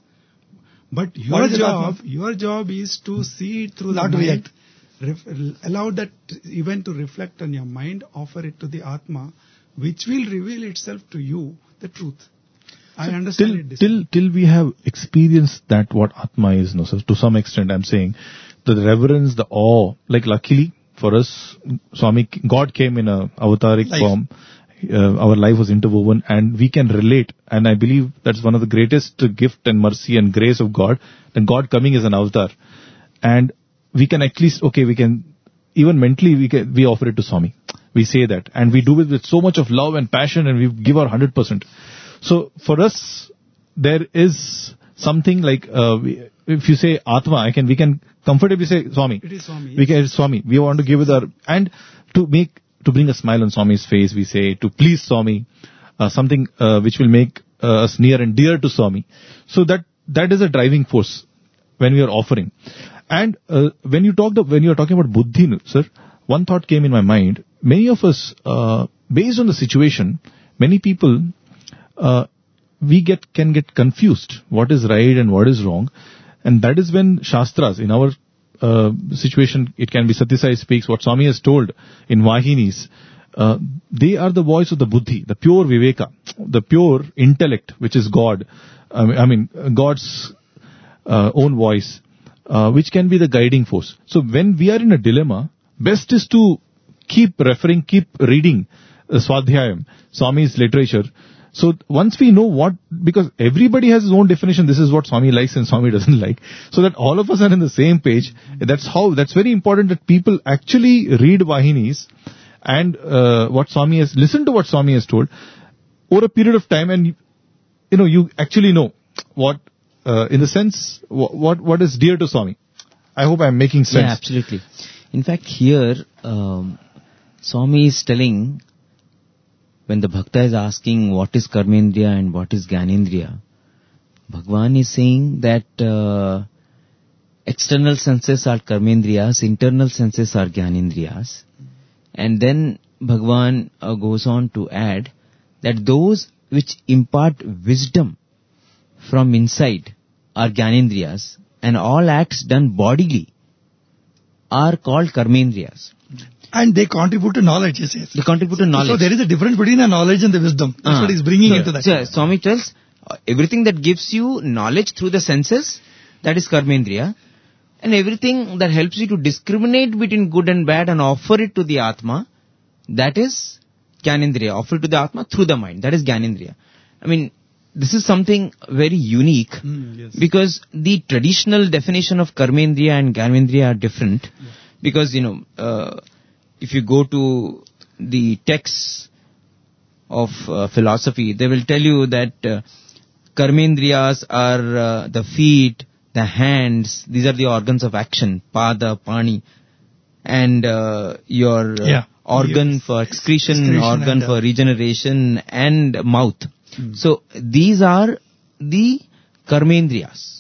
But What your is the job, Atma? your job is to see it through Not the mind. react. Ref- allow that event to reflect on your mind, offer it to the Atma, which will reveal itself to you, the truth. I understand Till, it. this till, till we have experienced that what Atma is, no, sir, to some extent I'm saying, the reverence, the awe, like luckily for us, Swami, God came in a avataric Life. form, uh, our life was interwoven and we can relate, and I believe that's one of the greatest gift and mercy and grace of God, and God coming as an avatar. And we can at least, okay, we can, even mentally we can, we offer it to Swami. We say that, and we do it with so much of love and passion, and we give our one hundred percent. So for us, there is something like, uh, we, if you say Atma, I can, we can comfortably say Swami. It is Swami, We yes. can, Swami. We want to give it our, and to make, to bring a smile on Swami's face, we say, to please Swami, uh, something, uh, which will make uh, us near and dear to Swami. So that, that is a driving force when we are offering. And, uh, when you talked, when you are talking about Buddhi, sir, one thought came in my mind. Many of us, uh, based on the situation, many people, uh, we get, can get confused what is right and what is wrong. And that is when Shastras, in our uh, situation, it can be Satyasai speaks, what Swami has told in Vahinis, uh, they are the voice of the Buddhi, the pure Viveka, the pure intellect, which is God. I mean, I mean God's uh, own voice, uh, which can be the guiding force. So when we are in a dilemma, best is to keep referring, keep reading uh, Swadhyayam, Swami's literature. So once we know what, because everybody has his own definition, this is what Swami likes and Swami doesn't like, so that all of us are on the same page, that's how, that's very important that people actually read Vahinis and uh, what Swami has, listen to what Swami has told over a period of time, and you know, you actually know what, uh, in the sense, what, what, what is dear to Swami. I hope I'm making sense. Yeah, absolutely. In fact, here, um, Swami is telling, when the bhakta is asking what is karmendriya and what is gyanendriya, Bhagwan is saying that uh, external senses are karmendriyas, internal senses are gyanendriyas. And then Bhagwan uh, goes on to add that those which impart wisdom from inside are gyanendriyas, and all acts done bodily are called karmendriyas. And they contribute to knowledge, he says. They contribute to knowledge. So there is a difference between the knowledge and the wisdom. That's Ah. what he's bringing So- into that. So, Swami tells, uh, everything that gives you knowledge through the senses, that is karmendriya. And everything that helps you to discriminate between good and bad and offer it to the Atma, that is Gyanendriya. Offer it to the Atma through the mind. That is Gyanendriya. I mean, this is something very unique Mm, yes. because the traditional definition of karmendriya and Gyanendriya are different. Because, you know, uh, if you go to the texts of uh, philosophy, they will tell you that uh, karmendriyas are uh, the feet, the hands, these are the organs of action, pada, pani, and uh, your uh, Yeah. organ Yes. for excretion, Excretion organ and, uh, for regeneration, and mouth. So these are the karmendriyas.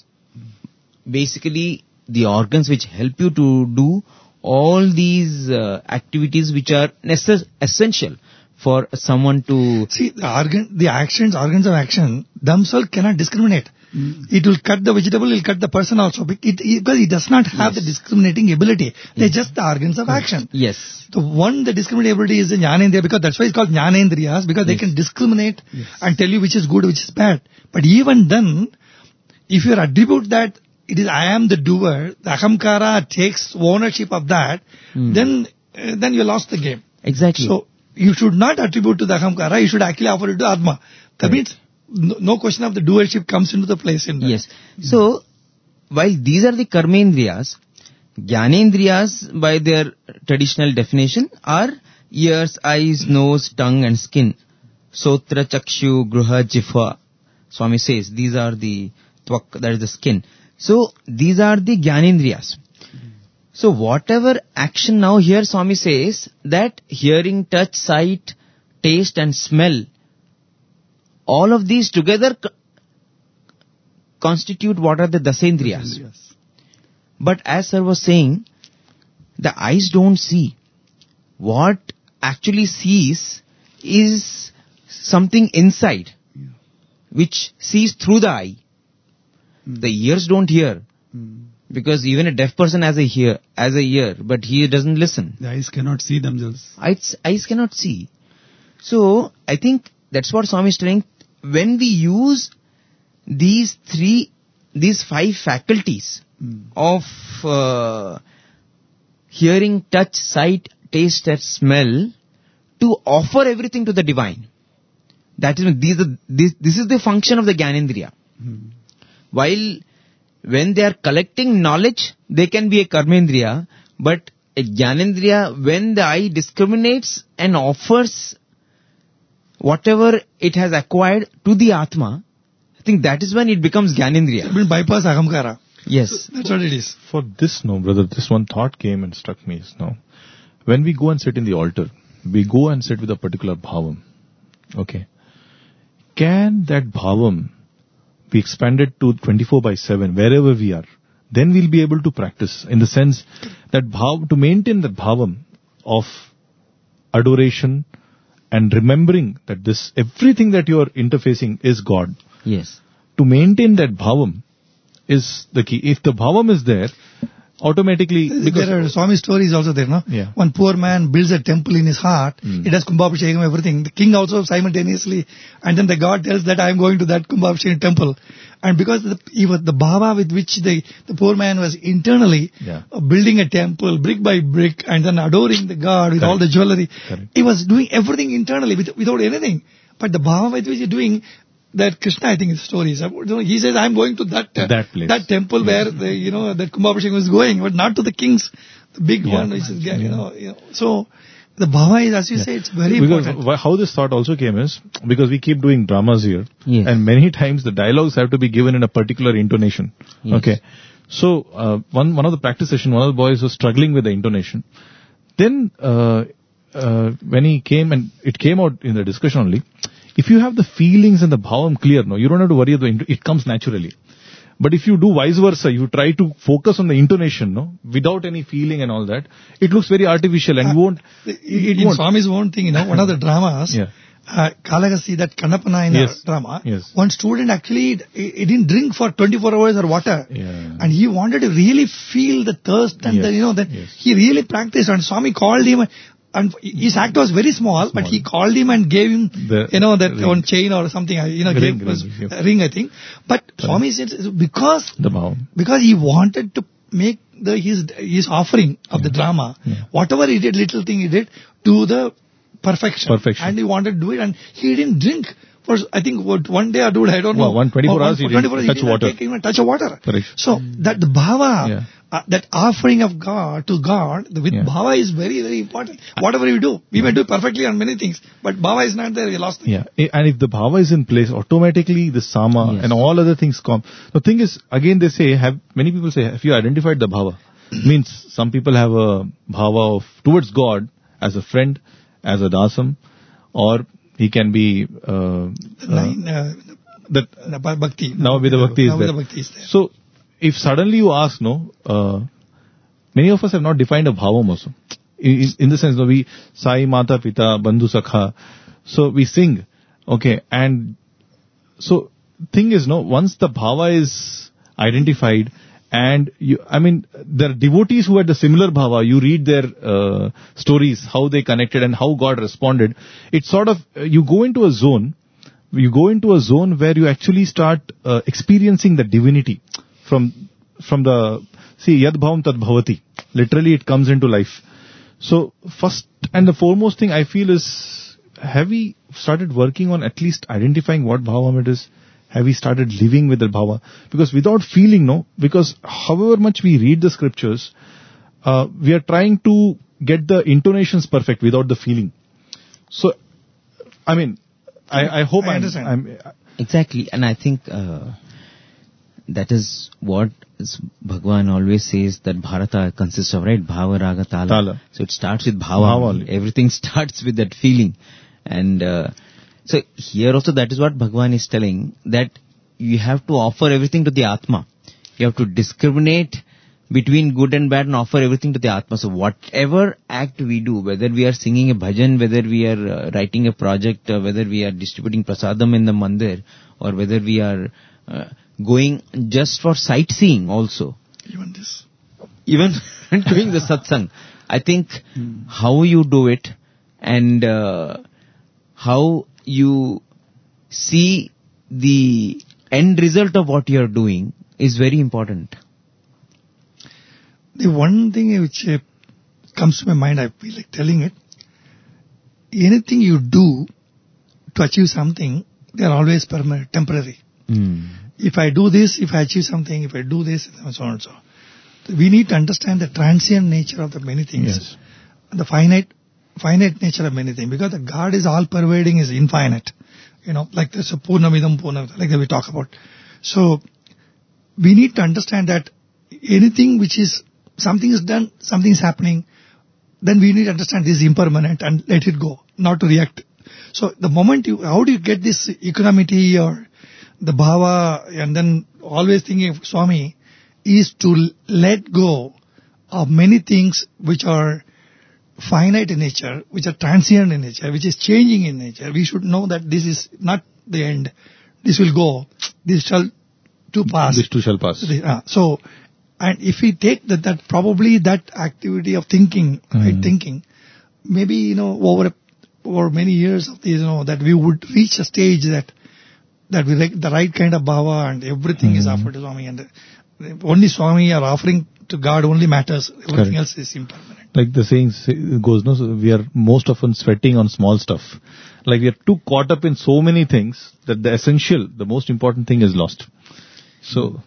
Basically, the organs which help you to do all these uh, activities which are necess- essential for someone to... See, the organ, the actions, organs of action themselves cannot discriminate. It will cut the vegetable, it will cut the person also. Bec- It, it, because it does not have Yes. the discriminating ability. They're just the organs of action. Yes. The one, the discriminating ability is the Jnanendriya, because that's why it's called Jnanendriyas, because they Yes. can discriminate and tell you which is good, which is bad. But even then, if you attribute that it is I am the doer, the ahamkara takes ownership of that, Hmm. then uh, then you lost the game. Exactly. So you should not attribute to the ahamkara, you should actually offer it to Atma. That Correct. means no, no question of the doership comes into the place in that. Yes. So, while these are the karmendriyas, Gyanendriyas by their traditional definition are ears, eyes, nose, tongue and skin. Sotra, Chakshu, Gruha, Jihva. Swami says these are the tvak, that is the skin. So, these are the Gyanendriyas. So, whatever action now here Swami says that hearing, touch, sight, taste and smell, all of these together co- constitute what are the dasendriyas. Yes. But as sir was saying, the eyes don't see. What actually sees is something inside, which sees through the eye. The ears don't hear, Mm. because even a deaf person has a hear, has a ear, but he doesn't listen. The eyes cannot see themselves. Eyes, eyes cannot see. So, I think that's what Swami is telling. When we use these three, these five faculties Mm. of uh, hearing, touch, sight, taste and smell to offer everything to the divine. That is, these are, this, this is the function of the Gyanendriya. Mm. While when they are collecting knowledge, they can be a karmendriya, but a Gyanendriya, when the eye discriminates and offers whatever it has acquired to the Atma, I think that is when it becomes Gyanendriya. It will bypass ahamkara. Yes. That's what it is. For this, no, brother, this one thought came and struck me. Is now, when we go and sit in the altar, we go and sit with a particular bhavam. Okay. Can that bhavam be expanded to twenty-four by seven, wherever we are? Then we'll be able to practice, in the sense that bhav, to maintain that bhavam of adoration and remembering that this, everything that you are interfacing is God. Yes. To maintain that bhavam is the key. If the bhavam is there, automatically, because There are Swami stories also there, no? Yeah. One poor man builds a temple in his heart. Mm. He does Kumbhabhishekam, everything. The king also simultaneously, and then the god tells that I am going to that Kumbhabhishekam temple. And because the, even the bhava with which the, the poor man was internally Yeah. uh, building a temple brick by brick and then adoring the god with Correct. all the jewelry, Correct. he was doing everything internally with, without anything. But the bhava with which he's doing, that Krishna, I think, his stories. He says, I'm going to that uh, That place. that temple Yeah. where the, you know that Kumbhabhishekam was going, but not to the king's, the big Yeah. one, which is Yeah. you know, you know. So the bhava is, as you say, it's very because important. wh- how this thought also came is, because we keep doing dramas here, Yes. and many times the dialogues have to be given in a particular intonation. Yes. Okay. So, uh, one, one of the practice session, one of the boys was struggling with the intonation. Then, uh, uh, when he came and it came out in the discussion only, if you have the feelings and the bhavam clear, no, you don't have to worry about the, it comes naturally. But if you do vice versa, you try to focus on the intonation, no, without any feeling and all that, it looks very artificial and you won't, it, it in won't. Swami's own thing, you know, one of the dramas, Yeah. uh, Kalagasi, that Kannapana in Yes. a drama, Yes. one student actually, he, he didn't drink for twenty-four hours or water. Yeah. And he wanted to really feel the thirst and Yes. the, you know, that Yes. he really practiced. And Swami called him, and his act was very small, but Small. he called him and gave him, The you know, that ring. one chain or something, you know, Ring, gave was ring, yep. a ring, I think. But Swami said, because, The bhav. because he wanted to make the, his, his offering of the drama, Yeah. whatever he did, little thing he did, to the perfection. Perfection. And he wanted to do it, and he didn't drink for, I think, what, one day or two, I don't Well, know. one twenty-four Or hours he one- didn't twenty-four touch didn't water. take even a touch of water. Correct. So that the bhava, Yeah. uh, that offering of God to God, the, with Yeah. bhava is very, very important. Whatever you do, we may do perfectly on many things, but bhava is not there, we lost it. Yeah, I- and if the bhava is in place, automatically the sama Yes. and all other things come. The thing is, again they say, have many people say, have you identified the bhava? Means some people have a bhava of towards God as a friend, as a dasam, or he can be uh, uh, Nine, uh, that the bha- bhakti. now with the bhakti is Now with there. the bhakti is there. So if suddenly you ask, no, uh, many of us have not defined a bhavam also. In, in the sense, no, we Sai Mata Pita Bandhu Sakha, so we sing, okay, and so thing is, no, once the bhava is identified, and you, I mean, there are devotees who had the similar bhava. You read their uh, stories, how they connected and how God responded. It's sort of uh, you go into a zone. You go into a zone where you actually start uh, experiencing the divinity from from the see yad bhavam tad bhavati. Literally, it comes into life. So first and the foremost thing I feel is, have we started working on at least identifying what bhavam it is? Have we started living with the bhava? Because without feeling, no, because however much we read the scriptures, uh, we are trying to get the intonations perfect without the feeling. So, I mean, I, I hope I I'm, understand. I'm, Exactly, and I think uh, that is what is Bhagwan always says, that Bharata consists of, right, Bhava, Raga, Tala. Tala. So it starts with Bhava. Bhava only. only. Everything starts with that feeling. And uh, so here also that is what Bhagwan is telling, that you have to offer everything to the Atma. You have to discriminate between good and bad and offer everything to the Atma. So whatever act we do, whether we are singing a bhajan, whether we are uh, writing a project, uh, whether we are distributing prasadam in the mandir, or whether we are uh, going just for sightseeing also, Even this. even doing the satsang, I think how you do it and uh, how you see the end result of what you are doing is very important. The one thing which uh, comes to my mind, I feel like telling it, anything you do to achieve something, they are always permanent, temporary. Mm. If I do this, if I achieve something, if I do this, and so on and so on. We need to understand the transient nature of the many things. yes. The finite, finite nature of many things. Because the God is all pervading, is infinite. You know, like this Purnamidam Purnam, like that we talk about. So, we need to understand that anything which is, something is done, something is happening, then we need to understand this is impermanent and let it go, not to react. So the moment you, how do you get this equanimity or the bhava, and then always thinking of Swami, is to let go of many things which are finite in nature, which are transient in nature, which is changing in nature. We should know that this is not the end. This will go. This shall to pass. This too shall pass. Uh, so, and if we take that, that probably that activity of thinking, right, Mm. thinking, maybe, you know, over, over many years of this, you know, that we would reach a stage that, that we like the right kind of bhava and everything is Mm. offered to Swami, and the, only Swami are offering to God only matters. Everything Correct. else is impermanent. Like the saying say- goes, no, so we are most often sweating on small stuff. Like we are too caught up in so many things that the essential, the most important thing is lost. So,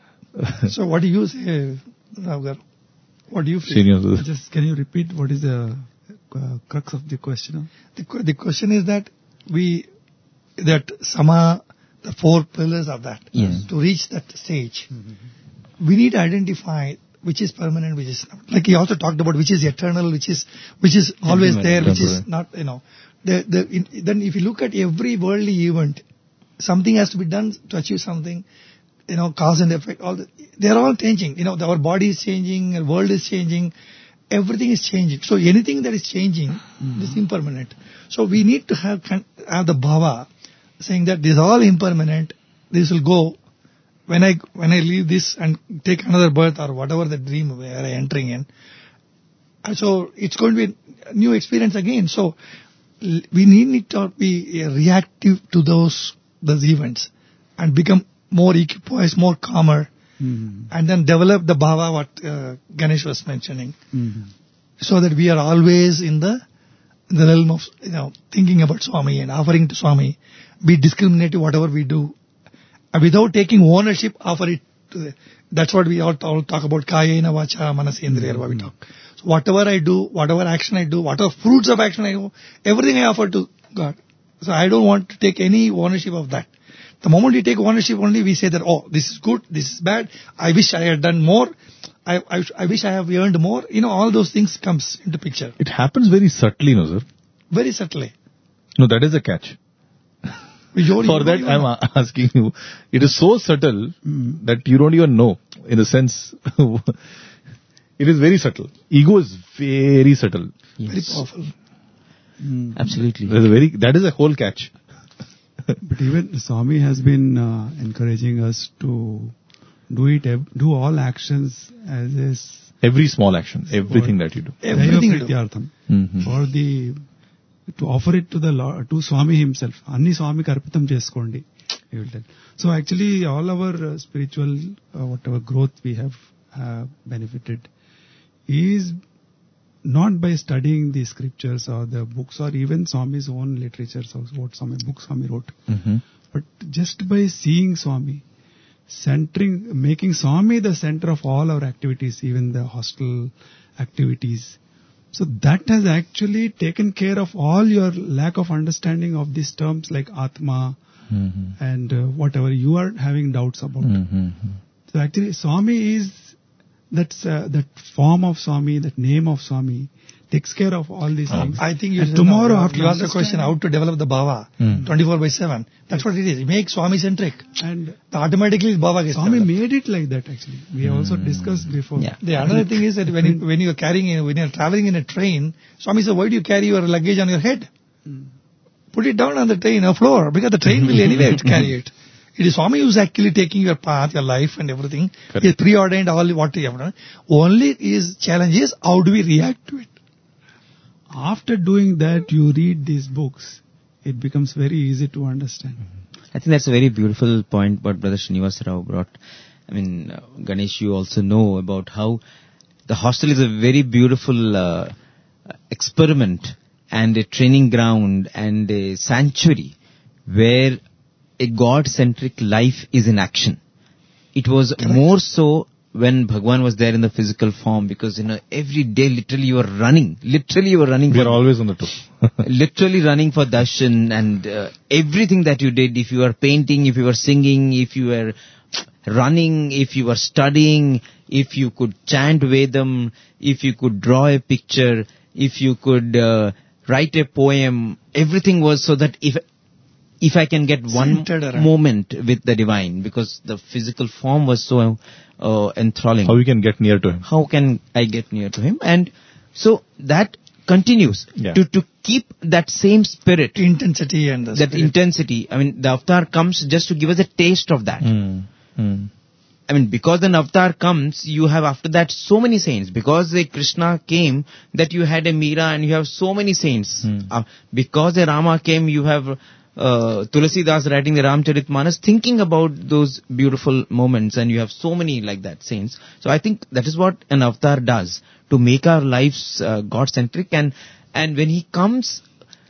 So what do you say, Ravgar? What do you feel? senior, Just can you repeat what is the uh, crux of the question? The, que- the question is that we, that sama, the four pillars of that, Yes. to reach that stage, we need to identify which is permanent, which is not. Like he also talked about which is eternal, which is, which is always there, which is Temporary. not, you know. The, the, in, then if you look at every worldly event, something has to be done to achieve something, you know, cause and effect, all the, they're all changing. You know, our body is changing, our world is changing, everything is changing. So anything that is changing is impermanent. So we need to have con- have the bhava, saying that this is all impermanent, this will go. When I when I leave this and take another birth or whatever the dream where I entering in, and so it's going to be a new experience again. So l- we need to be uh, reactive to those those events and become more equipoised, more calmer, Mm-hmm. and then develop the bhava what uh, Ganesh was mentioning, Mm-hmm. so that we are always in the in the realm of you know thinking about Swami and offering to Swami, be discriminative whatever we do, and without taking ownership, offer it to the, that's what we all, all talk about, kayena vacha manasendriya, mm-hmm. we talk. So whatever I do, whatever action I do, whatever fruits of action I do, everything I offer to God. So I don't want to take any ownership of that. The moment we take ownership only, we say that, oh, this is good, this is bad, I wish I had done more, I, I, I wish I have earned more, you know, all those things comes into picture. It happens very subtly, no, sir? Very subtly. No, that is a catch. We don't- For you that, don't even I'm know. a- asking you. It is so subtle that you don't even know, in a sense. It is very subtle. Ego is very subtle. Very Yes. powerful. Absolutely. There's a very, that is a whole catch. But even Swami has been uh, encouraging us to do it, ev- do all actions as is Every small action, everything that you do. Everything you do. Daiva Mhm. for the to offer it to the Lord, to Swami himself. Anni Swami karpitam cheskondi. He will tell. So actually, all our uh, spiritual uh, whatever growth we have uh, benefited is not by studying the scriptures or the books or even Swami's own literatures or what Swami books Swami wrote, Mhm. but just by seeing Swami, centering, making Swami the center of all our activities, even the hostel activities. So that has actually taken care of all your lack of understanding of these terms like Atma Mhm. and uh, whatever you are having doubts about. Mhm. So actually Swami is that's uh, that form of Swami, that name of Swami takes care of all these things. I think you And said tomorrow now, after you asked the question how to develop the bhava Hmm. twenty-four by seven. That's what it is. Make Swami centric. and Automatically bhava gets Swami developed. made it like that actually. We have also discussed before. Yeah. The another thing is that when you, when you are carrying a- when you are traveling in a train, Swami says, why do you carry your luggage on your head? Put it down on the train or floor, because the train will anyway carry it. It is Swami who is actually taking your path, your life and everything. Correct. He has preordained all what you have done. Only his challenge is how do we react to it? After doing that, you read these books, it becomes very easy to understand. I think that's a very beautiful point what Brother Srinivas Rao brought. I mean, uh, Ganesh, you also know about how the hostel is a very beautiful uh, experiment and a training ground and a sanctuary where a God-centric life is in action. It was more so when Bhagwan was there in the physical form, because, you know, every day literally you were running. Literally you were running. We for- are always on the toe. literally running for darshan, and uh, everything that you did, if you were painting, if you were singing, if you were running, if you were studying, if you could chant Vedam, if you could draw a picture, if you could uh, write a poem, everything was so that if if I can get one Centered around. moment with the divine, because the physical form was so uh, enthralling. How we can get near to him. How can I get near to him? And so that continues Yeah. to, to keep that same spirit, Intensity and the that spirit. intensity. I mean, the avatar comes just to give us a taste of that. Mm. Mm. I mean, because an avatar comes, you have after that so many saints. Because a Krishna came, that you had a Meera and you have so many saints. Hmm. Uh, because a Rama came, you have uh, Tulasidas writing the Ramcharitmanas, thinking about those beautiful moments, and you have so many like that saints. So I think that is what an avatar does, to make our lives uh, God-centric. And, and when he comes,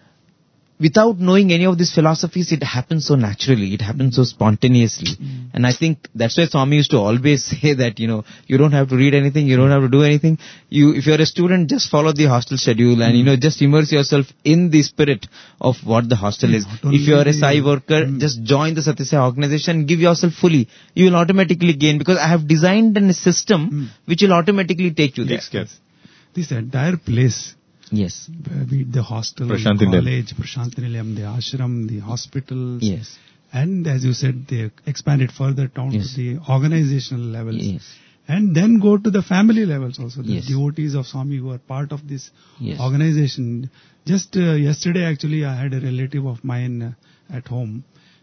without knowing any of these philosophies, it happens so naturally, it happens so spontaneously. Mm. And I think that's why Swami used to always say that, you know, you don't have to read anything, you don't have to do anything. You, if you're a student, just follow the hostel schedule and, mm. you know, just immerse yourself in the spirit of what the hostel is. If you're a Sai worker, mm. just join the Satyasai organization, give yourself fully. You will automatically gain, because I have designed a system mm. which will automatically take you there. Yes, yes. This entire place, Yes. be it the hostel, Prashant the Nilayam. college, Prashant Nilayam, the ashram, the hospitals. Yes. And as you said, they expanded further down Yes. to the organizational levels. Yes. And then go to the family levels also. The Yes. devotees of Swami who are part of this Yes. organization. Just uh, yesterday actually I had a relative of mine uh, at home.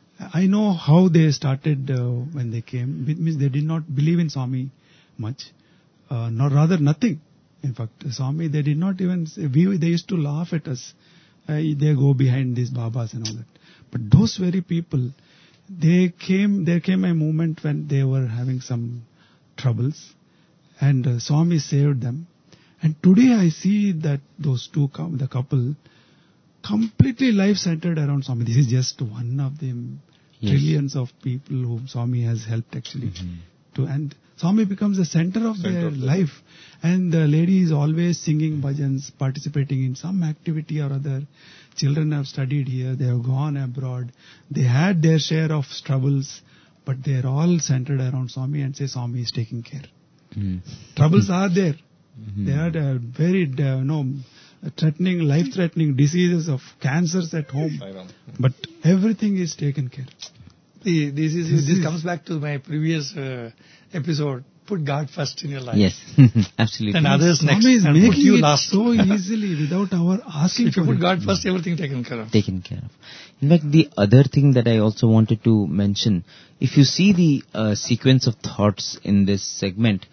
I know how they started uh, when they came. It means they did not believe in Swami much. Uh, nor rather nothing. In fact, Swami, they did not even, say, we, they used to laugh at us. Uh, they go behind these Babas and all that. But those very people, they came, there came a moment when they were having some troubles and uh, Swami saved them. And today I see that those two, com- the couple, completely life centered around Swami. This is just one of the Yes. trillions of people whom Swami has helped actually. Mhm. To, and Swami becomes the center of Center their of the- life. And the lady is always singing bhajans, participating in some activity or other. Children have studied here, they have gone abroad. They had their share of troubles, but they are all centered around Swami and say Swami is taking care. Mm. Troubles are there. Mhm. They are uh, very, uh, no, threatening, life-threatening diseases of cancers at home. But everything is taken care. The, this is This this is- comes back to my previous uh, episode. Put God first in your life. Yes. Absolutely. And others next. Swami is and put making you it last. so easily without our asking If you for put it. God first, everything taken care of. Taken care of. In fact, the other thing that I also wanted to mention, if you see the uh, sequence of thoughts in this segment,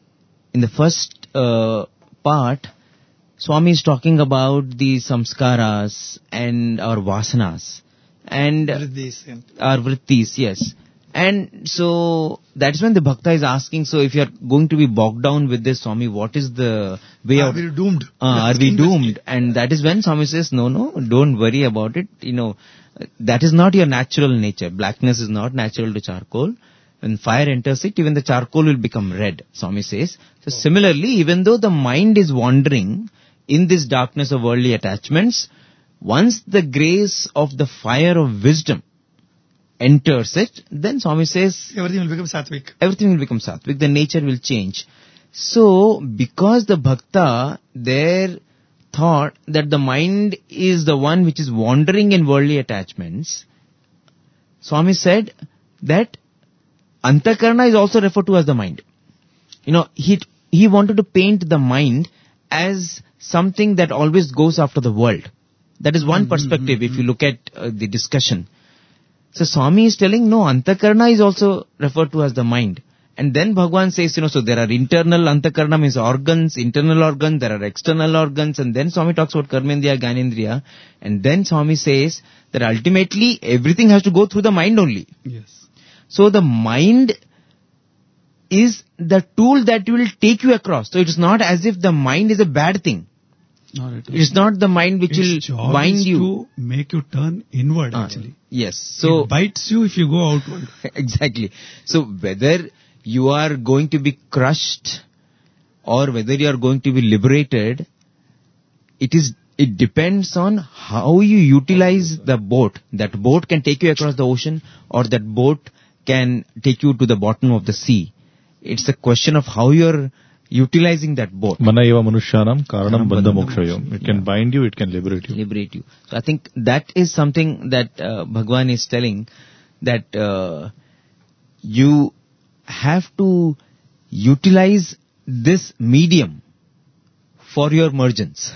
in the first uh, part, Swami is talking about the samskaras and our vasanas and Vriddhis and our vrittis, yes. And so that's when the bhakta is asking, so if you're going to be bogged down with this, Swami, what is the way Are out? we doomed? Uh, are we Asking this- doomed? And that is when Swami says, no, no, don't worry about it. You know, that is not your natural nature. Blackness is not natural to charcoal. When fire enters it, even the charcoal will become red, Swami says. So similarly, even though the mind is wandering in this darkness of worldly attachments, once the grace of the fire of wisdom enters it, then Swami says, Everything will become sattvic. everything will become sattvic, the nature will change. So, because the bhakta there thought that the mind is the one which is wandering in worldly attachments, Swami said that Antakarna is also referred to as the mind. You know, he, he wanted to paint the mind as something that always goes after the world. That is one perspective if you look at uh, the discussion. So Swami is telling, no, Antakarna is also referred to as the mind. And then Bhagavan says, you know, so there are internal Antakarna means organs, internal organs, there are external organs, and then Swami talks about Karmendriya, Gyanendriya, and then Swami says that ultimately everything has to go through the mind only. Yes. So the mind is the tool that will take you across. So it is not as if the mind is a bad thing. Not at all. It is not the mind which Its will job bind is you. to make you turn inward Ah, actually. Yes. So It bites you if you go outward. exactly. So whether you are going to be crushed or whether you are going to be liberated, it is, it depends on how you utilize the boat. That boat can take you across the ocean or that boat can take you to the bottom of the sea. It's a question of how you're utilizing that boat. Mana eva manushyanam karanam Karanam bandha bandha mokshayam. It can Yeah. bind you, it can liberate you. Liberate you. So I think that is something that uh, Bhagwan is telling, that uh, you have to utilize this medium for your mergence.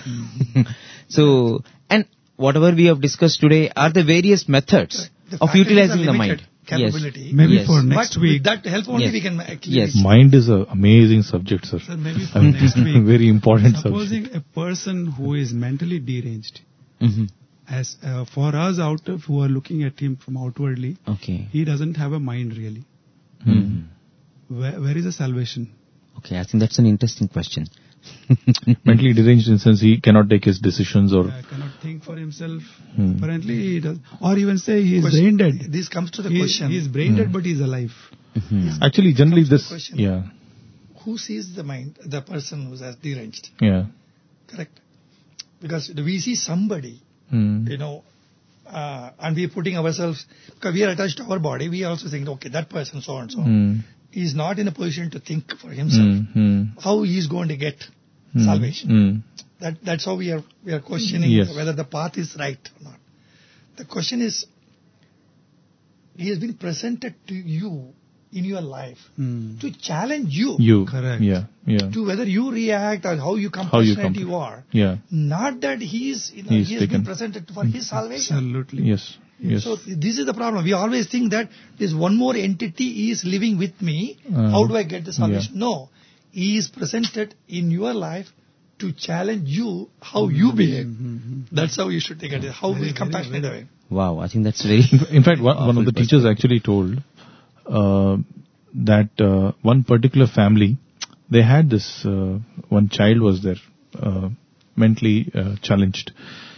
So, and whatever we have discussed today are the various methods The of faculties utilizing are the limited mind. capability. Yes. Maybe Yes. for next but week. with that help only Yes. we can actually Yes. reach. Mind is an amazing subject, sir. So maybe for I mean, next week. very important Supposing subject. a person who is mentally deranged, Mhm. as uh, for us out of who are looking at him from outwardly, Okay. he doesn't have a mind really. Mhm. Where, where is the salvation? Okay, I think that's an interesting question. Mentally deranged in the sense he cannot take his decisions or... Uh, cannot think for himself. Hmm. Apparently he does. Or even say he is Question- brain dead. This comes to the He, question. he is brain dead Hmm. but he is alive. Mhm. Actually, generally Comes to the this... question. Yeah, Who sees the mind? The person who is deranged. yeah. Correct? Because we see somebody, Hmm. you know, uh, and we are putting ourselves, because we are attached to our body, we also think, okay, that person, so and so. Hmm. He is not in a position to think for himself. Hmm. Hmm. How he is going to get Hmm. salvation. Hmm. That that's how we are we are questioning Yes. whether the path is right or not. The question is, he has been presented to you in your life Hmm. to challenge you, You. Correct. Yeah. Yeah. to whether you react or how you How you compassionate come. you are. Yeah. Not that he is, you know, He is he has been taken. presented for his salvation. Absolutely. Yes. Yes. So this is the problem. We always think that this one more entity is living with me. Uh, How do I get the salvation? No. He is presented in your life to challenge you how you behave. That's how you should take it. How will compassionate away. Wow, I think that's very... In fact, one, one of the powerful teachers perspective. actually told uh, that uh, one particular family, they had this, uh, one child was there, uh, mentally uh, challenged.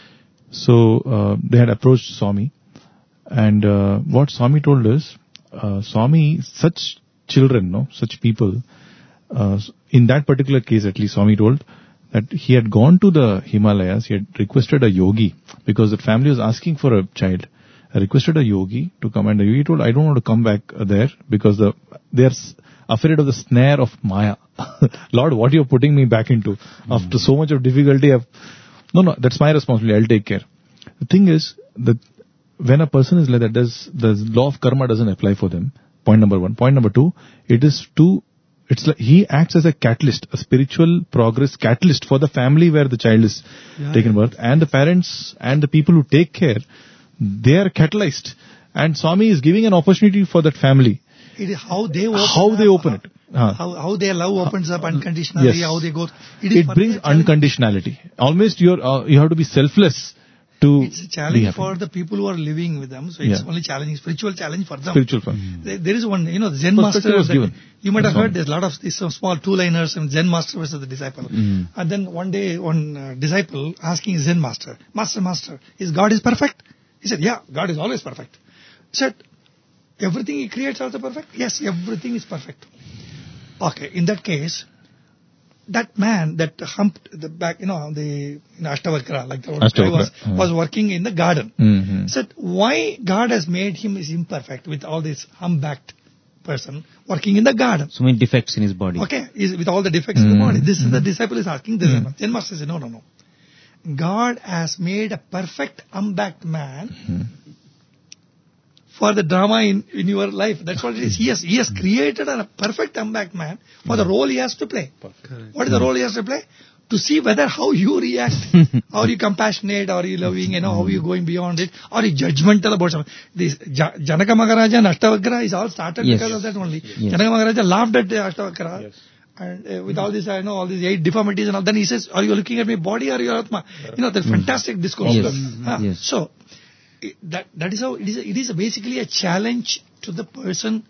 So uh, they had approached Swami, and uh, what Swami told is, uh, Swami, such children, no, such people, uh, in that particular case at least, Swami told that he had gone to the Himalayas, he had requested a yogi, because the family was asking for a child. I requested a yogi to come, and the yogi told, I don't want to come back uh, there because the they are s- afraid of the snare of Maya. Lord, what you're putting me back into? After so much of difficulty, I've, no, no, that's my responsibility, I'll take care. The thing is, that when a person is like that, does, the law of karma doesn't apply for them. Point number one. Point number two, it is to, it's like he acts as a catalyst, a spiritual progress catalyst for the family where the child is Yeah, taken yeah. birth, and the parents and the people who take care, they are catalyzed. And Swami is giving an opportunity for that family. It is how they open How up, they open it. Huh. How, how their love opens up unconditionally, Yes. how they go. It, It is for brings the challenge. unconditionality. Almost you're, uh, you have to be selfless to It's a be challenge happy. for the people who are living with them. So it's Yeah. only challenging, spiritual challenge for them. Spiritual fun. There, there is one, you know, Zen Perspective master. was that- given. You might have That's heard all. there's a lot of these some small two-liners and Zen master versus the disciple. Mm. And then one day, one uh, disciple asking Zen master, Master, Master, is God is perfect? He said, yeah, God is always perfect. He said, everything He creates also perfect? Yes, everything is perfect. Okay, in that case, that man that humped the back, you know, the you know, Ashtavakra, like the one guy Ashtavakra, was, uh. was working in the garden. Mhm. Said, why God has made him is imperfect with all this humpbacked person working in the garden? So many defects in his body. Okay, is with all the defects in the body. This is the Mm. disciple is asking this. Zen master says, no, no, no. God has made a perfect unbacked man for the drama in, in your life. That's what it is. He has, he has created a perfect unbacked man for the role he has to play. Correct. What is the role he has to play? To see whether how you react. Are you compassionate? Are you loving? You know, how are you going beyond it? Are you judgmental about something? This Ja- Janaka Maharaja and Ashtavakra is all started Yes. because of that only. Yes. Janaka Maharaja laughed at the Ashtavakra. And uh, with all this, I know all these eight deformities and all. Then he says, are you looking at my body or your Atma? You know, the fantastic discourse. Yes. Huh. Yes. So, i- that that is how it is. It is basically a challenge to the person.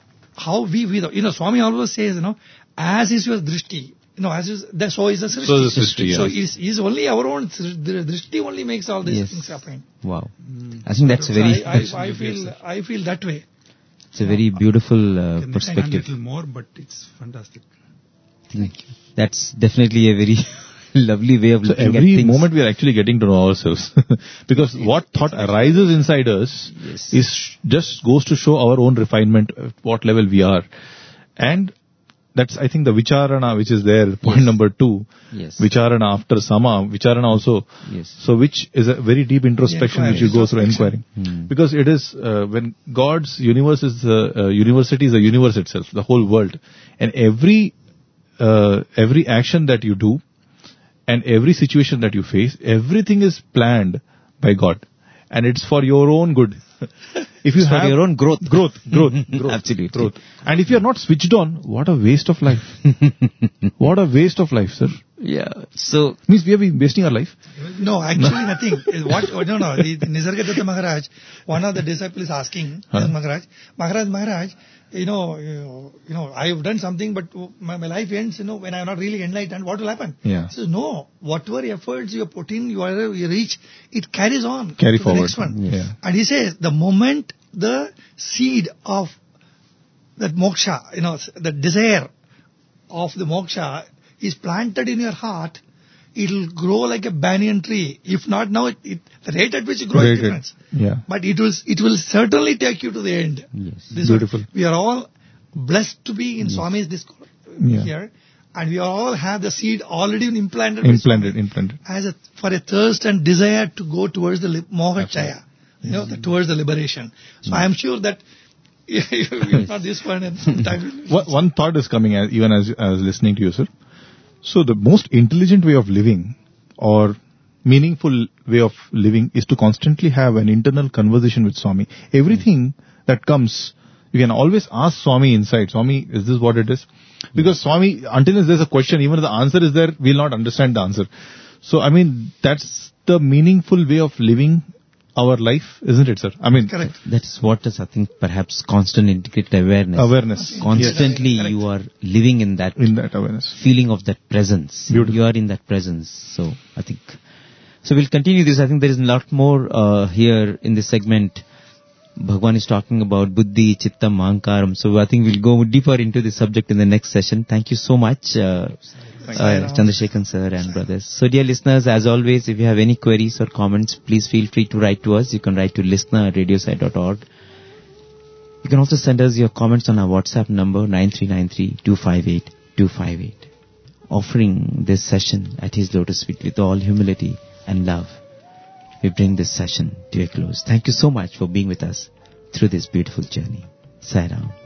How we, we you know, Swami always says, you know, as is your drishti, you know, as is, that so is the srishti. So is the srishti, So yes. is is only our own sr- drishti only makes all these Yes. things happen. Wow. I think that's So very, I, I, I feel I feel that way. it's a very beautiful uh, Can expand perspective. little more, but it's fantastic. Thank you. That's definitely a very lovely way of So looking at every things. moment we are actually getting to know ourselves. Because what thought arises inside us Yes. is just goes to show our own refinement, at what level we are. And that's, I think, the vicharana which is there, point Yes. number two. Yes. Vicharana after sama, vicharana also. Yes. So which is a very deep introspection which you go through inquiring. Hmm. Because it is, uh, when God's universe is, uh, uh, university is the universe itself, the whole world. And every, uh, every action that you do, and every situation that you face, everything is planned by God. And it's for your own good. If you It's for have your own growth. growth, growth, growth, Absolutely. growth. And if you are not switched on, what a waste of life. What a waste of life, sir. Yeah. So, Means we have been wasting our life. No, actually nothing. What? Oh, no, no. The, the Nisargadatta Maharaj, one of the disciples is asking Huh? this Maharaj, Maharaj, Maharaj, you know, you, you know, I have done something, but my, my life ends. You know, when I am not really enlightened, what will happen? Yeah. He says, no. Whatever efforts you put in, you are you reach, it carries on Carry to forward. the next one. Yes. Yeah. And he says, the moment the seed of that moksha, you know, the desire of the moksha is planted in your heart, it will grow like a banyan tree. If not now, it, it, the rate at which it grows is Rate it. different. Yeah. But it will, it will certainly take you to the end. yes. This Beautiful. one, we are all blessed to be in Swami's discourse Yeah. here, and we all have the seed already implanted. by Implanted, Swami implanted. as a, for a thirst and desire to go towards the li- moha chaya, you know, the, towards the liberation. So I am sure that You're not this one and sometime. One one thought is coming as, even as I was listening to you, sir. So the most intelligent way of living or meaningful way of living is to constantly have an internal conversation with Swami. Everything that comes, you can always ask Swami inside, Swami, is this what it is? Because Swami, until there's a question, even if the answer is there, we'll not understand the answer. So, I mean, that's the meaningful way of living our life, isn't it, sir? I mean, Correct. That's what is, I think, perhaps constant integrated awareness. Awareness. Constantly Yes. you are living in that In that awareness. feeling of that presence. Beautiful. You are in that presence. So, I think, so we'll continue this. I think there is a lot more uh, here in this segment. Bhagwan is talking about Buddhi, Chittam, Ahankaram. So I think we'll go deeper into this subject in the next session. Thank you so much, uh, uh, Chandrasekhan sir and brothers. So dear listeners, as always, if you have any queries or comments, please feel free to write to us. You can write to listener at radiosai dot org. You can also send us your comments on our WhatsApp number nine three nine three, two five eight, two five eight. Offering this session at His Lotus Feet with all humility and love, we bring this session to a close. Thank you so much for being with us through this beautiful journey. Sai Ram.